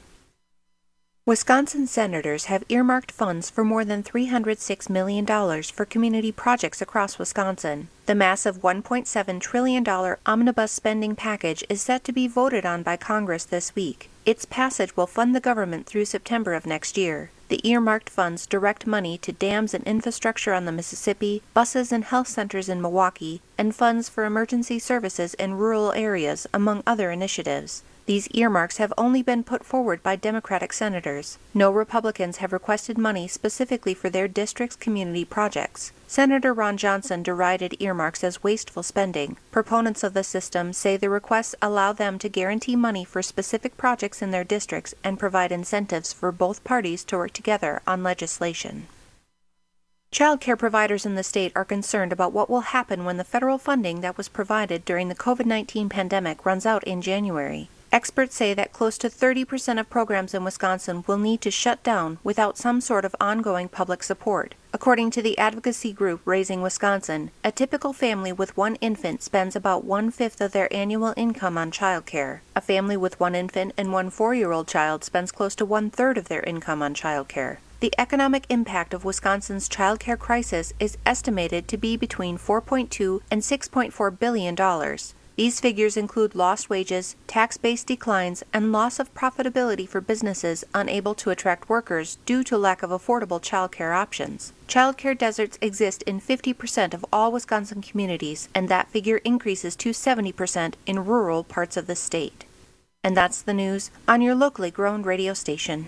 Wisconsin senators have earmarked funds for more than $306 million for community projects across Wisconsin. The massive $1.7 trillion omnibus spending package is set to be voted on by Congress this week. Its passage will fund the government through September of next year. The earmarked funds direct money to dams and infrastructure on the Mississippi, buses and health centers in Milwaukee, and funds for emergency services in rural areas, among other initiatives. These earmarks have only been put forward by Democratic senators. No Republicans have requested money specifically for their district's community projects. Senator Ron Johnson derided earmarks as wasteful spending. Proponents of the system say the requests allow them to guarantee money for specific projects in their districts and provide incentives for both parties to work together on legislation. Child care providers in the state are concerned about what will happen when the federal funding that was provided during the COVID-19 pandemic runs out in January. Experts say that close to 30% of programs in Wisconsin will need to shut down without some sort of ongoing public support. According to the advocacy group Raising Wisconsin, a typical family with one infant spends about 1/5 of their annual income on child care. A family with one infant and one 4-year-old child spends close to 1/3 of their income on child care. The economic impact of Wisconsin's child care crisis is estimated to be between $4.2 and $6.4 billion. These figures include lost wages, tax-based declines, and loss of profitability for businesses unable to attract workers due to lack of affordable child care options. Child care deserts exist in 50% of all Wisconsin communities, and that figure increases to 70% in rural parts of the state. And that's the news on your locally grown radio station.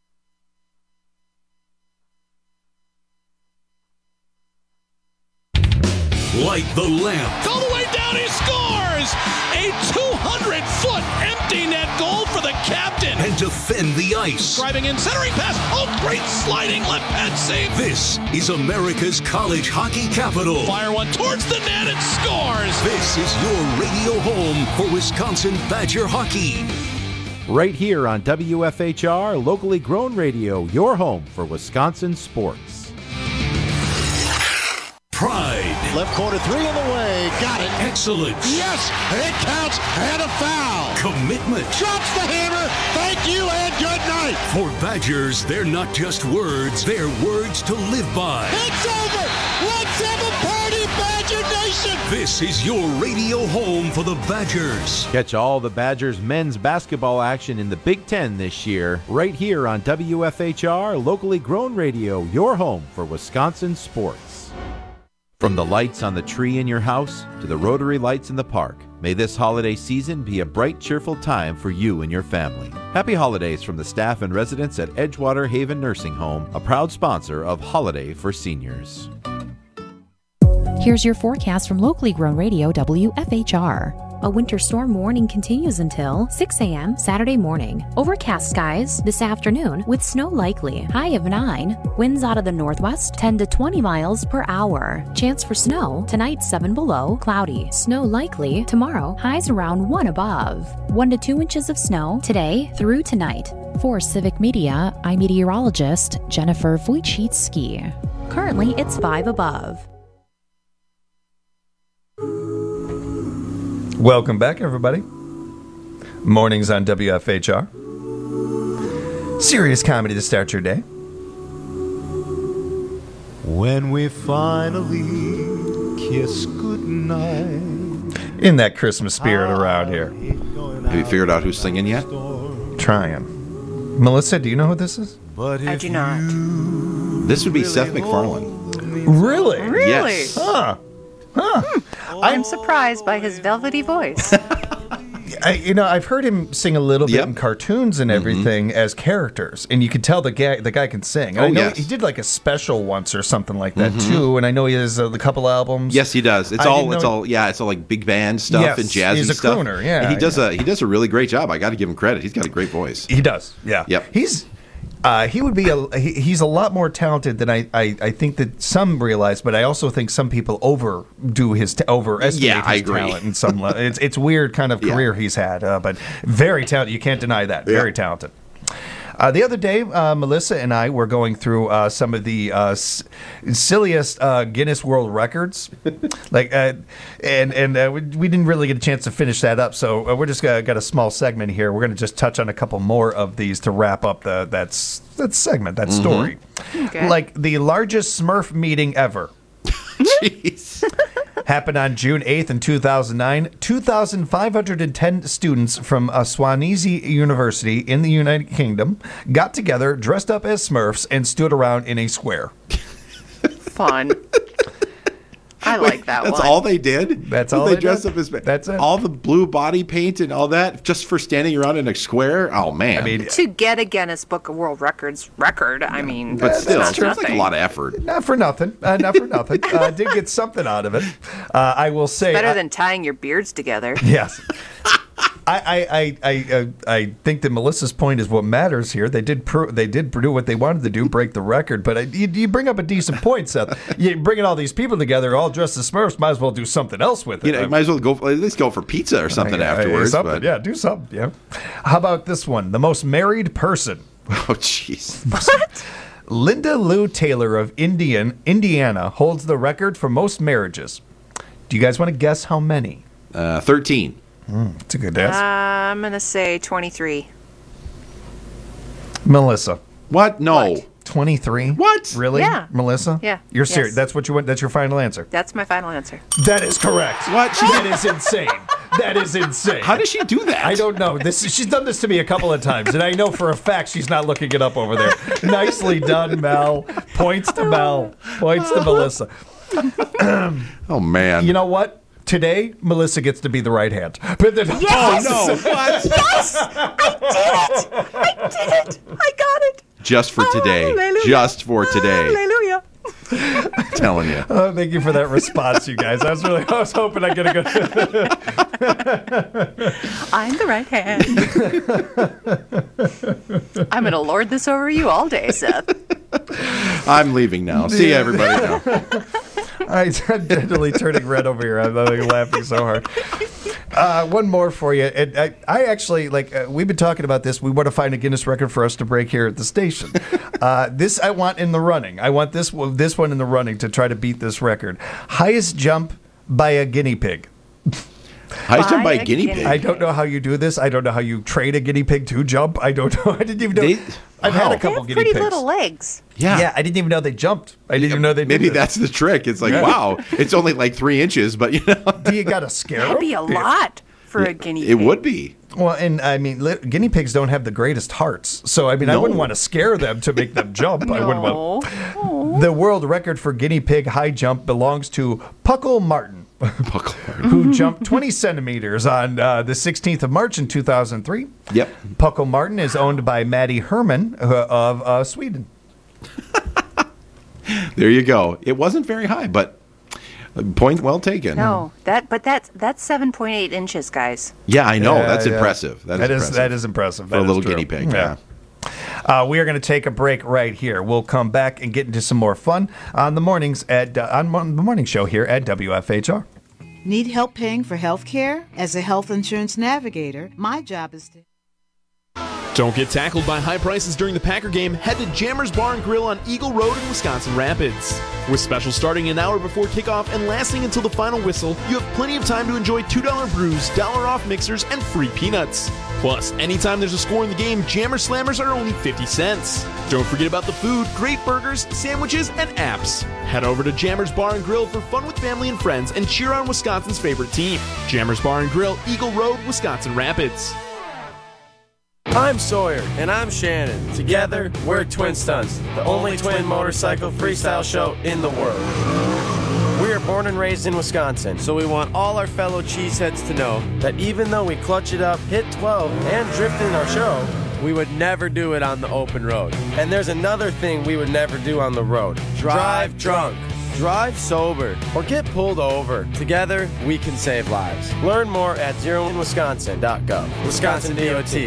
Light the lamp. All the way down, he scores! A 200-foot empty net goal for the captain. And defend the ice. Driving in, centering pass. Oh, great sliding left pad save. This is America's college hockey capital. Fire one towards the net and scores. This is your radio home for Wisconsin Badger hockey. Right here on WFHR, locally grown radio, your home for Wisconsin sports. Pride. Left corner, 3 in the way. Got it. Excellence. Yes, it counts, and a foul. Commitment. Drops the hammer. Thank you and good night. For Badgers, they're not just words, they're words to live by. It's over. Let's have a party, Badger Nation. This is your radio home for the Badgers. Catch all the Badgers men's basketball action in the Big Ten this year, right here on WFHR, locally grown radio, your home for Wisconsin sports. From the lights on the tree in your house to the rotary lights in the park, may this holiday season be a bright, cheerful time for you and your family. Happy holidays from the staff and residents at Edgewater Haven Nursing Home, a proud sponsor of Holiday for Seniors. Here's your forecast from locally grown radio WFHR. A winter storm warning continues until 6 a.m. Saturday morning. Overcast skies this afternoon with snow likely. High of 9. Winds out of the northwest 10 to 20 miles per hour. Chance for snow tonight 7 below. Cloudy. Snow likely tomorrow. Highs around 1 above. 1 to 2 inches of snow today through tonight. For Civic Media, I'm meteorologist Jennifer Wojcicki. Currently, it's 5 above. Welcome back, everybody. Mornings on WFHR. Serious comedy to start your day. When we finally kiss goodnight. In that Christmas spirit around here. Have you figured out who's singing yet? Trying. Melissa, do you know who this is? I do not. This would be Seth MacFarlane. Really? Really? Yes. Huh. I'm surprised by his velvety voice. I've heard him sing a little bit in cartoons and everything as characters, and you can tell the guy can sing. I know he did like a special once or something like that too, and I know he has a couple albums. Yes, he does. It's all like big band stuff and jazzy he's a stuff. crooner, yeah. And he does a really great job. I got to give him credit. He's got a great voice. He does. Yeah. Yep. He's a lot more talented than I think that some realize, but I also think some people overestimate his talent in some level. It's weird kind of career he's had, but very talented. You can't deny that. Very talented. The other day, Melissa and I were going through some of the silliest Guinness World Records, we didn't really get a chance to finish that up. So we're just got a small segment here. We're going to just touch on a couple more of these to wrap up that segment, that story. Okay. Like the largest Smurf meeting ever. Jeez. Happened on June 8th in 2009. 2,510 students from Swansea University in the United Kingdom got together, dressed up as Smurfs, and stood around in a square. Fun. I like that one. That's all they did? That's all they they dressed did? up as. That's it. All the blue body paint and all that just for standing around in a square? Oh, man. I mean, to get a Guinness Book of World Records record, I mean, but still, that's it's like a lot of effort. Not for nothing. Did get something out of it. I will say. Better than tying your beards together. Yes. I think that Melissa's point is what matters here. They did do what they wanted to do, break the record. But you bring up a decent point, Seth. You bringing all these people together, all dressed as Smurfs, might as well do something else with it. You might as well at least go for pizza or something afterwards. Yeah, do something. Yeah. How about this one? The most married person. Oh, jeez. What? Linda Lou Taylor of Indiana holds the record for most marriages. Do you guys want to guess how many? 13. That's a good guess. I'm going to say 23. Melissa. What? No. What? 23? What? Really? Yeah. Melissa? Yeah. You're serious? Yes. That's what you want? That's your final answer? That's my final answer. That is correct. What? That is insane. That is insane. How does she do that? I don't know. She's done this to me a couple of times, and I know for a fact she's not looking it up over there. Nicely done, Mel. Points to Mel. Points to Melissa. Oh, man. You know what? Today, Melissa gets to be the right hand. Yes! Oh, no. What? Yes! I did it! I got it! Just for today. Hallelujah. Just for today. Hallelujah. I'm telling you. Oh, thank you for that response, you guys. I was hoping I'd get a good. I'm the right hand. I'm going to lord this over you all day, Seth. I'm leaving now. See you, everybody. Now. I'm definitely turning red over here. I'm laughing so hard. One more for you. And I actually, we've been talking about this. We want to find a Guinness record for us to break here at the station. This I want in the running. I want this one in the running to try to beat this record. Highest jump by a guinea pig. Highest jump by a guinea pig? I don't know how you do this. I don't know how you train a guinea pig to jump. I don't know. I didn't even know. I've had a couple guinea pigs. Pretty little legs. Yeah, I didn't even know they jumped. I didn't even know they did Maybe this. that's the trick. It's like, wow, it's only like 3 inches, but Do you got to scare them? That'd be a lot for a guinea pig. It would be. Well, and I mean, guinea pigs don't have the greatest hearts. So, I mean, I wouldn't want to scare them to make them jump. I wouldn't want. The world record for guinea pig high jump belongs to Puckle Martin. Who jumped 20 centimeters on the 16th of March in 2003. Yep. Puckle Martin is owned by Maddie Herman of Sweden. There you go. It wasn't very high, but point well taken. No, that's 7.8 inches, guys. Yeah, I know. Yeah, that's yeah. impressive. That is impressive. For a little guinea pig. Yeah. We are going to take a break right here. We'll come back and get into some more fun on the mornings on the morning show here at WFHR. Need help paying for health care? As a health insurance navigator, my job is to... Don't get tackled by high prices during the Packer game. Head to Jammers Bar and Grill on Eagle Road in Wisconsin Rapids. With specials starting an hour before kickoff and lasting until the final whistle, you have plenty of time to enjoy $2 brews, $1 off mixers, and free peanuts. Plus, anytime there's a score in the game, Jammer Slammers are only 50 cents. Don't forget about the food, great burgers, sandwiches, and apps. Head over to Jammers Bar and Grill for fun with family and friends and cheer on Wisconsin's favorite team. Jammers Bar and Grill, Eagle Road, Wisconsin Rapids. I'm Sawyer, and I'm Shannon. Together, we're Twin Stunts, the only twin motorcycle freestyle show in the world. We are born and raised in Wisconsin, so we want all our fellow cheeseheads to know that even though we clutch it up, hit 12, and drift in our show, we would never do it on the open road. And there's another thing we would never do on the road. Drive drunk. Drive sober or get pulled over. Together, we can save lives. Learn more at zeroinwisconsin.gov. Wisconsin DOT.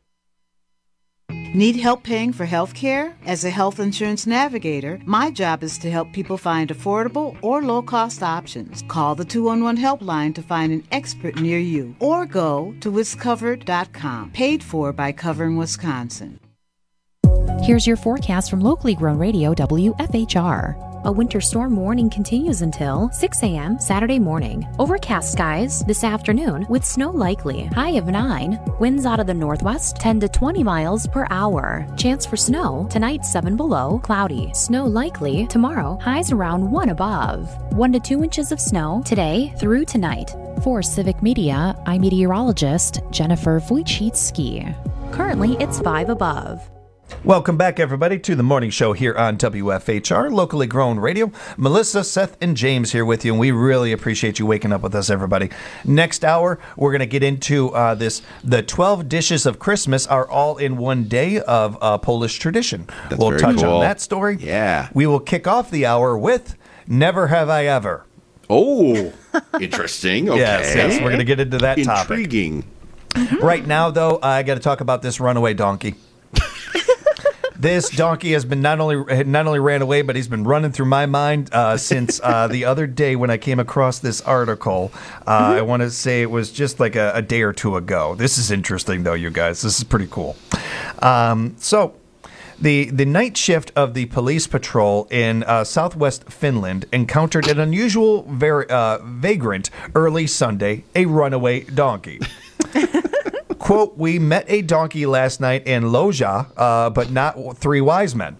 Need help paying for health care? As a health insurance navigator, my job is to help people find affordable or low-cost options. Call the 211 helpline to find an expert near you or go to wiscovered.com. Paid for by Covering Wisconsin. Here's your forecast from locally grown radio WFHR. A winter storm warning continues until 6 a.m. Saturday morning. Overcast skies this afternoon with snow likely. High of 9. Winds out of the northwest 10 to 20 miles per hour. Chance for snow tonight 7 below. Cloudy. Snow likely tomorrow. Highs around 1 above. 1 to 2 inches of snow today through tonight. For Civic Media, I'm meteorologist Jennifer Wojcicki. Currently, it's 5 above. Welcome back, everybody, to the morning show here on WFHR, locally grown radio. Melissa, Seth, and James here with you, and we really appreciate you waking up with us, everybody. Next hour, we're going to get into the 12 dishes of Christmas are all in one day of Polish tradition. That's we'll very touch cool. on that story. Yeah. We will kick off the hour with Never Have I Ever. Oh, interesting. Okay. Yes, we're going to get into that topic. Intriguing. Right now, though, I got to talk about this runaway donkey. This donkey has been not only ran away, but he's been running through my mind since the other day when I came across this article. I want to say it was just like a day or two ago. This is interesting, though, you guys. This is pretty cool. So the night shift of the police patrol in southwest Finland encountered an unusual vagrant early Sunday, a runaway donkey. Quote, we met a donkey last night in Loja, but not three wise men.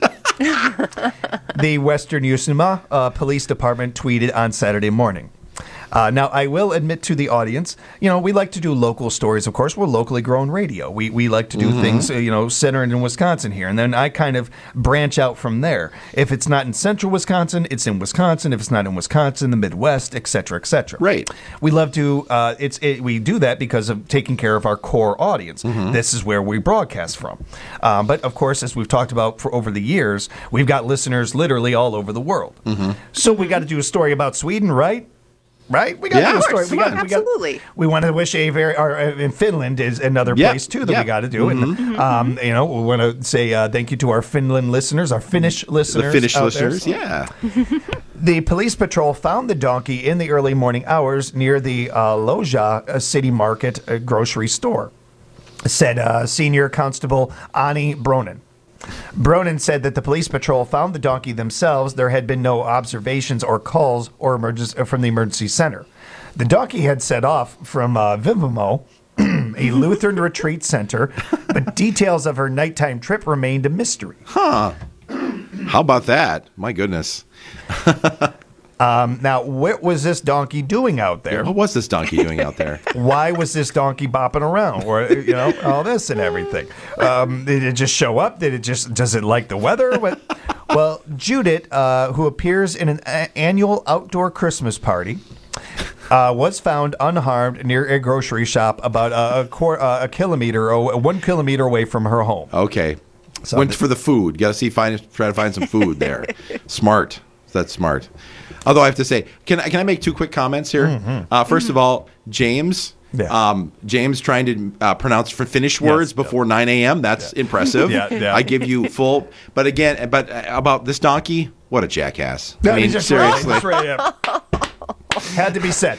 The Western Uusimaa Police Department tweeted on Saturday morning. Now, I will admit to the audience, we like to do local stories, of course. We're locally grown radio. We like to do things, centered in Wisconsin here. And then I kind of branch out from there. If it's not in central Wisconsin, it's in Wisconsin. If it's not in Wisconsin, the Midwest, et cetera, et cetera. Right. We love to, we do that because of taking care of our core audience. This is where we broadcast from. But, of course, as we've talked about for over the years, we've got listeners literally all over the world. So we got to do a story about Sweden, right? Right? We got to do a story. Absolutely. We want to wish in Finland is another place, too, that we got to do. And, we want to say thank you to our Finland listeners, our Finnish listeners. The Finnish listeners, yeah. The police patrol found the donkey in the early morning hours near the Loja City Market grocery store, said Senior Constable Ani Bronin. Bronin said that the police patrol found the donkey themselves. There had been no observations or calls or from the emergency center. The donkey had set off from Vivamo, a Lutheran retreat center, but details of her nighttime trip remained a mystery. Huh. How about that? My goodness. Now, what was this donkey doing out there? What was this donkey doing out there? Why was this donkey bopping around? Or, all this and everything. Did it just show up? Does it like the weather? Well, Judith, who appears in an annual outdoor Christmas party, was found unharmed near a grocery shop about a kilometer or 1 kilometer away from her home. Okay. Went for the food. Got to try to find some food there. Smart. That's smart. Although I have to say, can I make two quick comments here? First of all, James trying to pronounce Finnish words before 9 a.m. That's impressive. I give you full. But about this donkey, what a jackass. I mean, seriously. Had to be said.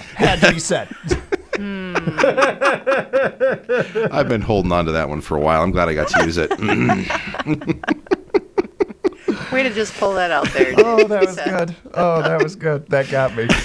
I've been holding on to that one for a while. I'm glad I got to use it. Way to just pull that out there. Oh, that was good. That got me.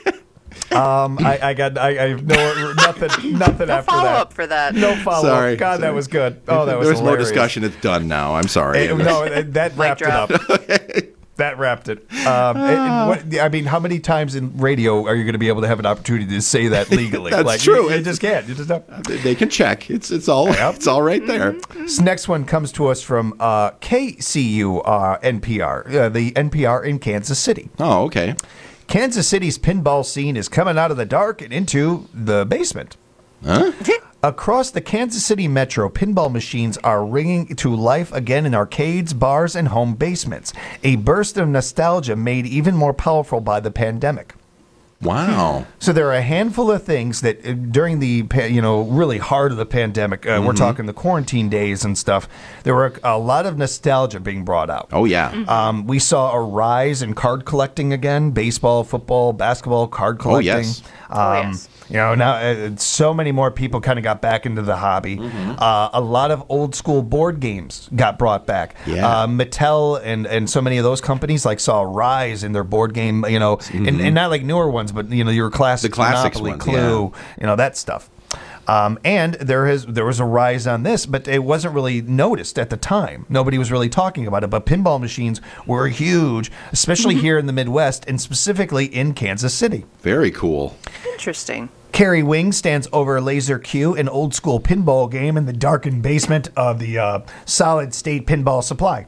I have nothing no after that. Follow-up for that. No follow-up. Sorry. God, that was good. Oh, that was There was more hilarious. discussion. It's done now. I'm sorry. That wrapped it up. That wrapped it. How many times in radio are you going to be able to have an opportunity to say that legally? That's true. You just can't. You just don't. They can check. It's all right there. This next one comes to us from KCU NPR, the NPR in Kansas City. Oh, okay. Kansas City's pinball scene is coming out of the dark and into the basement. Huh? Across the Kansas City metro, pinball machines are ringing to life again in arcades, bars, and home basements. A burst of nostalgia made even more powerful by the pandemic. Wow. So there are a handful of things that during the, really hard of the pandemic, we're talking the quarantine days and stuff, there were a lot of nostalgia being brought out. Oh, yeah. We saw a rise in card collecting again, baseball, football, basketball, card collecting. Oh, yes. Now so many more people kind of got back into the hobby. A lot of old school board games got brought back. Yeah. Mattel and so many of those companies saw a rise in their board game, and not like newer ones, but your classics, the classics Monopoly, ones, Clue, that stuff. And there was a rise on this, but it wasn't really noticed at the time. Nobody was really talking about it. But pinball machines were huge, especially here in the Midwest and specifically in Kansas City. Very cool. Interesting. Carrie Wing stands over Laser Q, an old school pinball game in the darkened basement of the Solid State Pinball Supply.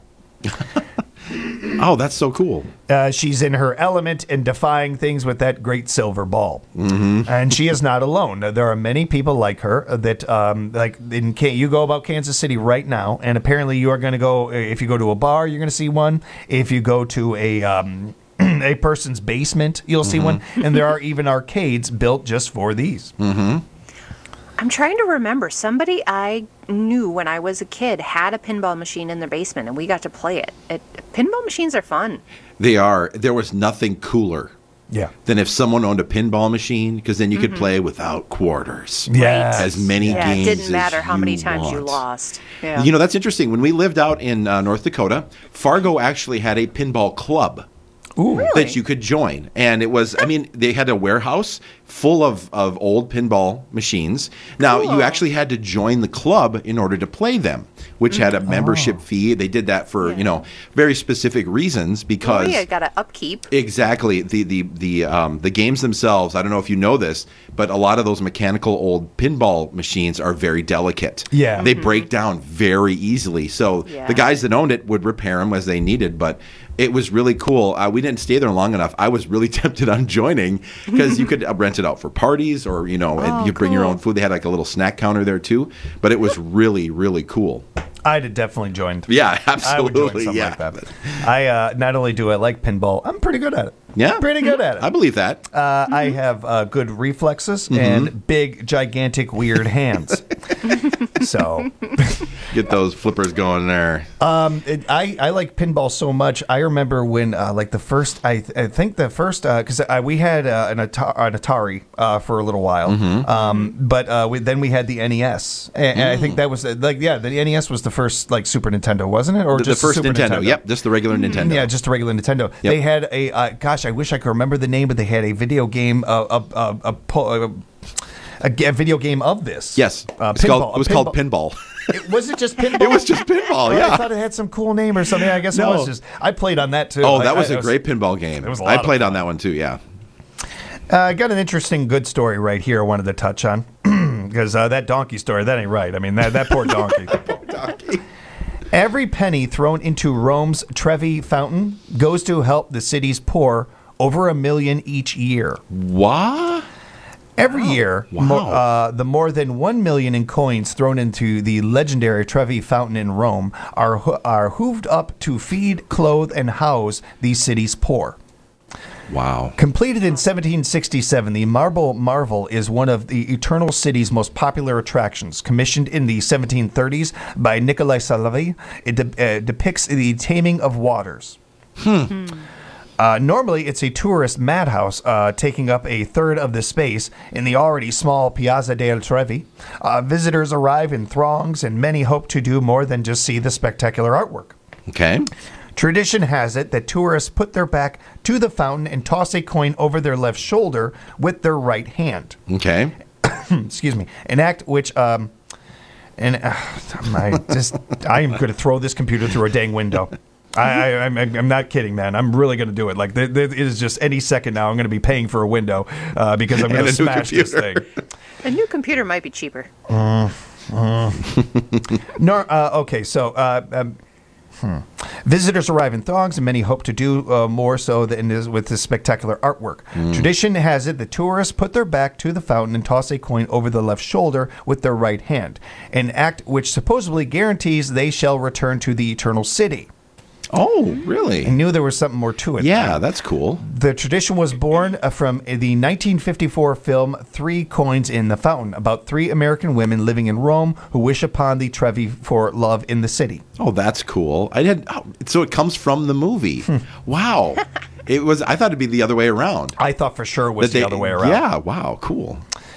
Oh, that's so cool. She's in her element and defying things with that great silver ball. And she is not alone. There are many people like her that, you go about Kansas City right now, and apparently you are going to go, if you go to a bar, you're going to see one. If you go to a person's basement, you'll see one. And there are even arcades built just for these. I I'm trying to remember. Somebody I knew when I was a kid had a pinball machine in their basement, and we got to play it. Pinball machines are fun. They are. There was nothing cooler than if someone owned a pinball machine, because then you could play without quarters. Yeah. As many games it didn't matter as how many you times you want. lost. Yeah. You know, that's interesting. When we lived out in North Dakota, Fargo actually had a pinball club. That you could join. And it was, I mean, they had a warehouse full of old pinball machines. Now, you actually had to join the club in order to play them, which had a membership fee. They did that for, you know, very specific reasons because... you got to upkeep. Exactly. The games themselves, I don't know if you know this, but a lot of those mechanical old pinball machines are very delicate. Yeah. They break down very easily. So the guys that owned it would repair them as they needed, but it was really cool. We didn't stay there long enough. I was really tempted on joining because you could rent it out for parties or, you know, and you bring your own food. They had like a little snack counter there too, but it was really, really cool. I'd have definitely joined. Yeah, absolutely. I would join something like that. I not only do I like pinball, I'm pretty good at it. Yeah, pretty good at it. I believe that. I have good reflexes and big, gigantic, weird hands. So get those flippers going there. I like pinball so much. I remember when like the first, I think the first, because we had an Atari for a little while, but then we had the NES, and I think that was the NES was the first like Super Nintendo, wasn't it? Or just the first Super Nintendo? Yep, just the regular Nintendo. Yeah, just the regular Nintendo. Yep. They had a gosh, I wish I could remember the name, but they had a video game a video game of this. Yes, it was called Pinball. Was it just pinball? It was just pinball. Yeah, I thought it had some cool name or something. I guess it was just. I played on that too. Oh, that was a great pinball game. It was a lot I played on that one too. Yeah. I got an interesting good story right here I wanted to touch on because that donkey story, that ain't right. I mean, that poor donkey. Every penny thrown into Rome's Trevi fountain goes to help the city's poor, over $1 million each year. What? Every year, the more than 1 million in coins thrown into the legendary Trevi fountain in Rome are hooved up to feed, clothe, and house the city's poor. Wow. Completed in 1767, the Marble Marvel is one of the Eternal City's most popular attractions. Commissioned in the 1730s by Nikolai Salavi, it depicts the taming of waters. Normally, it's a tourist madhouse taking up a third of the space in the already small Piazza del Trevi. Visitors arrive in throngs, and many hope to do more than just see the spectacular artwork. Okay. Tradition has it that tourists put their back to the fountain and toss a coin over their left shoulder with their right hand. Okay. Excuse me. An act which, I am going to throw this computer through a dang window. I'm not kidding, man. I'm really going to do it. Like, it is just any second now I'm going to be paying for a window because I'm going to smash this thing. A new computer might be cheaper. Okay, so... Visitors arrive in throngs, and many hope to do more so than with this spectacular artwork. Tradition has it that tourists put their back to the fountain and toss a coin over the left shoulder with their right hand, an act which supposedly guarantees they shall return to the Eternal City. Oh, really? I knew there was something more to it. Yeah, that's cool. The tradition was born from the 1954 film 3 Coins in the Fountain, about 3 American women living in Rome who wish upon the Trevi for love in the city. Oh, that's cool. So it comes from the movie. Wow. I thought it'd be the other way around. I thought for sure it was the other way around. Yeah, wow, cool.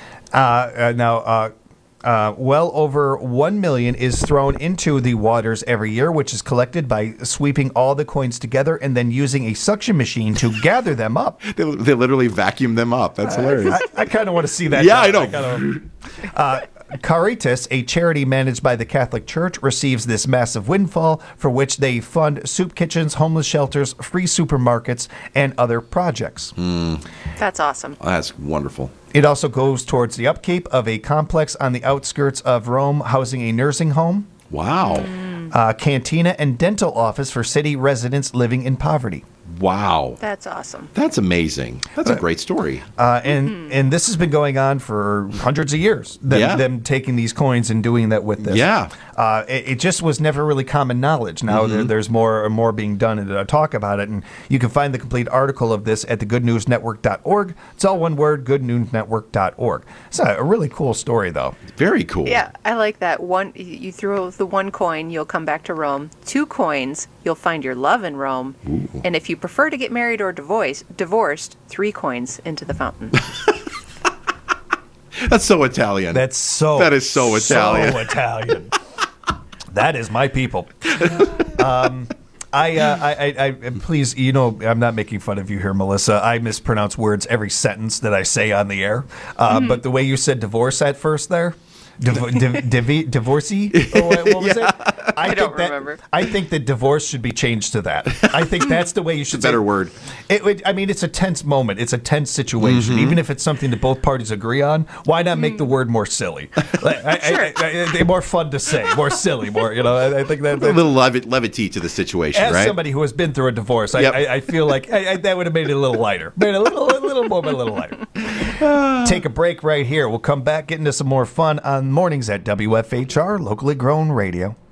Well over 1 million is thrown into the waters every year, which is collected by sweeping all the coins together and then using a suction machine to gather them up. They literally vacuum them up. That's hilarious. I kind of want to see that. Yeah, I know. Caritas, a charity managed by the Catholic Church, receives this massive windfall for which they fund soup kitchens, homeless shelters, free supermarkets, and other projects. That's awesome. That's wonderful. It also goes towards the upkeep of a complex on the outskirts of Rome housing a nursing home. Wow. Cantina and dental office for city residents living in poverty. Wow. That's awesome. That's amazing. That's a great story. And this has been going on for hundreds of years. Them taking these coins and doing that with this. Yeah. It just was never really common knowledge. Now there's more and more being done and talk about it. And you can find the complete article of this at thegoodnewsnetwork.org. It's all one word, goodnewsnetwork.org. It's a really cool story, though. Very cool. Yeah, I like that. You throw the one coin, you'll come back to Rome. 2 coins, you'll find your love in Rome. Ooh. And if you prefer to get married or divorced, 3 coins into the fountain. That's so Italian. That is so Italian. So Italian. That is my people. I please, I'm not making fun of you here, Melissa. I mispronounce words every sentence that I say on the air. But the way you said divorce at first there, divorcee? What was it? I don't remember. I think that divorce should be changed to that. I think that's the way you should say it. Better word. It's a tense moment. It's a tense situation. Even if it's something that both parties agree on, why not make the word more silly? They're more fun to say, more silly, more, I think that... A little levity to the situation, as right? As somebody who has been through a divorce, I feel like that would have made it a little lighter. Made it a little more, but a little lighter. Take a break right here. We'll come back, get into some more fun on mornings at WFHR, locally grown radio.